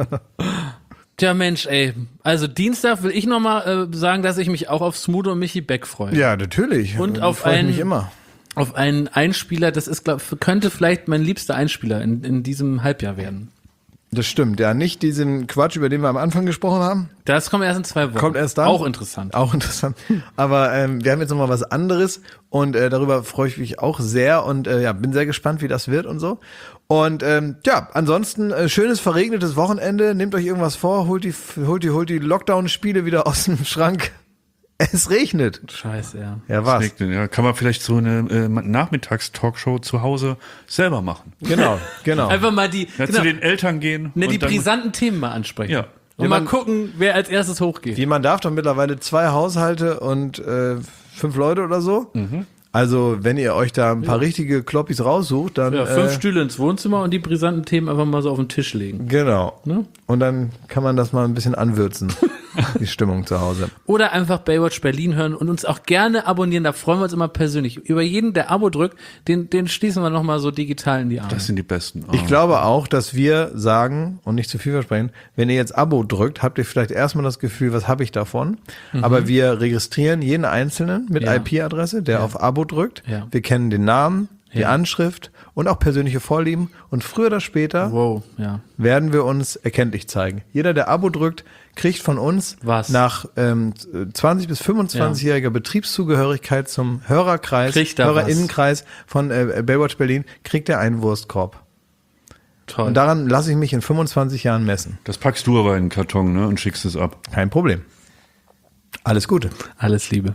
Tja Mensch, ey. Also Dienstag will ich nochmal äh, sagen, dass ich mich auch auf Smudo und Michi Beck freue. Ja, natürlich. Und Da auf freue ich einen- mich immer. Auf einen Einspieler, das ist, glaub, könnte vielleicht mein liebster Einspieler in, in diesem Halbjahr werden. Das stimmt, ja. Nicht diesen Quatsch, über den wir am Anfang gesprochen haben. Das kommt erst in zwei Wochen. Kommt erst dann. Auch interessant. Auch interessant. Aber ähm, wir haben jetzt nochmal was anderes und äh, darüber freue ich mich auch sehr und äh, ja, bin sehr gespannt, wie das wird und so. Und ähm, ja, ansonsten äh, schönes verregnetes Wochenende. Nehmt euch irgendwas vor, holt die, holt die, holt die Lockdown-Spiele wieder aus dem Schrank. Es regnet. Scheiße, ja. Ja, was? regnet, ja, kann man vielleicht so eine äh, Nachmittags-Talkshow zu Hause selber machen. Genau, genau. Einfach mal die, Ja, genau, zu den Eltern gehen. ne, die und dann- brisanten Themen mal ansprechen. Ja. Und Ja, mal man- gucken, wer als erstes hochgeht. Wie man darf doch mittlerweile zwei Haushalte und äh, fünf Leute oder so. Also wenn ihr euch da ein paar richtige Kloppis raussucht, dann Ja, fünf äh, Stühle ins Wohnzimmer und die brisanten Themen einfach mal so auf den Tisch legen. genau. Ne? Und dann kann man das mal ein bisschen anwürzen, die Stimmung zu Hause. Oder einfach Baywatch Berlin hören und uns auch gerne abonnieren. Da freuen wir uns immer persönlich. Über jeden, der Abo drückt, den, den schließen wir nochmal so digital in die Arme. Das sind die besten. Ich glaube auch, dass wir sagen und nicht zu viel versprechen, wenn ihr jetzt Abo drückt, habt ihr vielleicht erstmal das Gefühl, was habe ich davon? Aber wir registrieren jeden Einzelnen mit Ja. I P-Adresse, der auf Abo drückt. Ja. Wir kennen den Namen, die Ja. Anschrift und auch persönliche Vorlieben. Und früher oder später Wow, ja. werden wir uns erkenntlich zeigen. Jeder, der Abo drückt, kriegt von uns Was? nach ähm, zwanzig- bis fünfundzwanzigjähriger Betriebszugehörigkeit zum Hörerkreis, Kriegt er Hörerinnenkreis von äh, Baywatch Berlin, kriegt er einen Wurstkorb. Toll. Und daran lasse ich mich in fünfundzwanzig Jahren messen. Das packst du aber in den Karton, ne, und schickst es ab. Kein Problem. Alles Gute. Alles Liebe.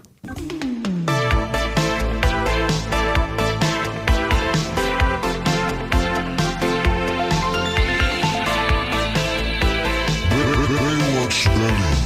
Baywatch Berlin.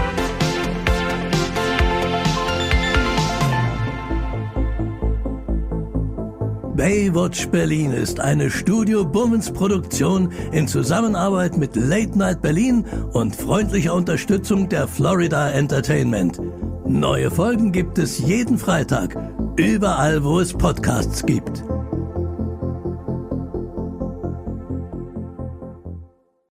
Baywatch Berlin ist eine Studio Bummens Produktion in Zusammenarbeit mit Late Night Berlin und freundlicher Unterstützung der Florida Entertainment. Neue Folgen gibt es jeden Freitag, überall wo es Podcasts gibt.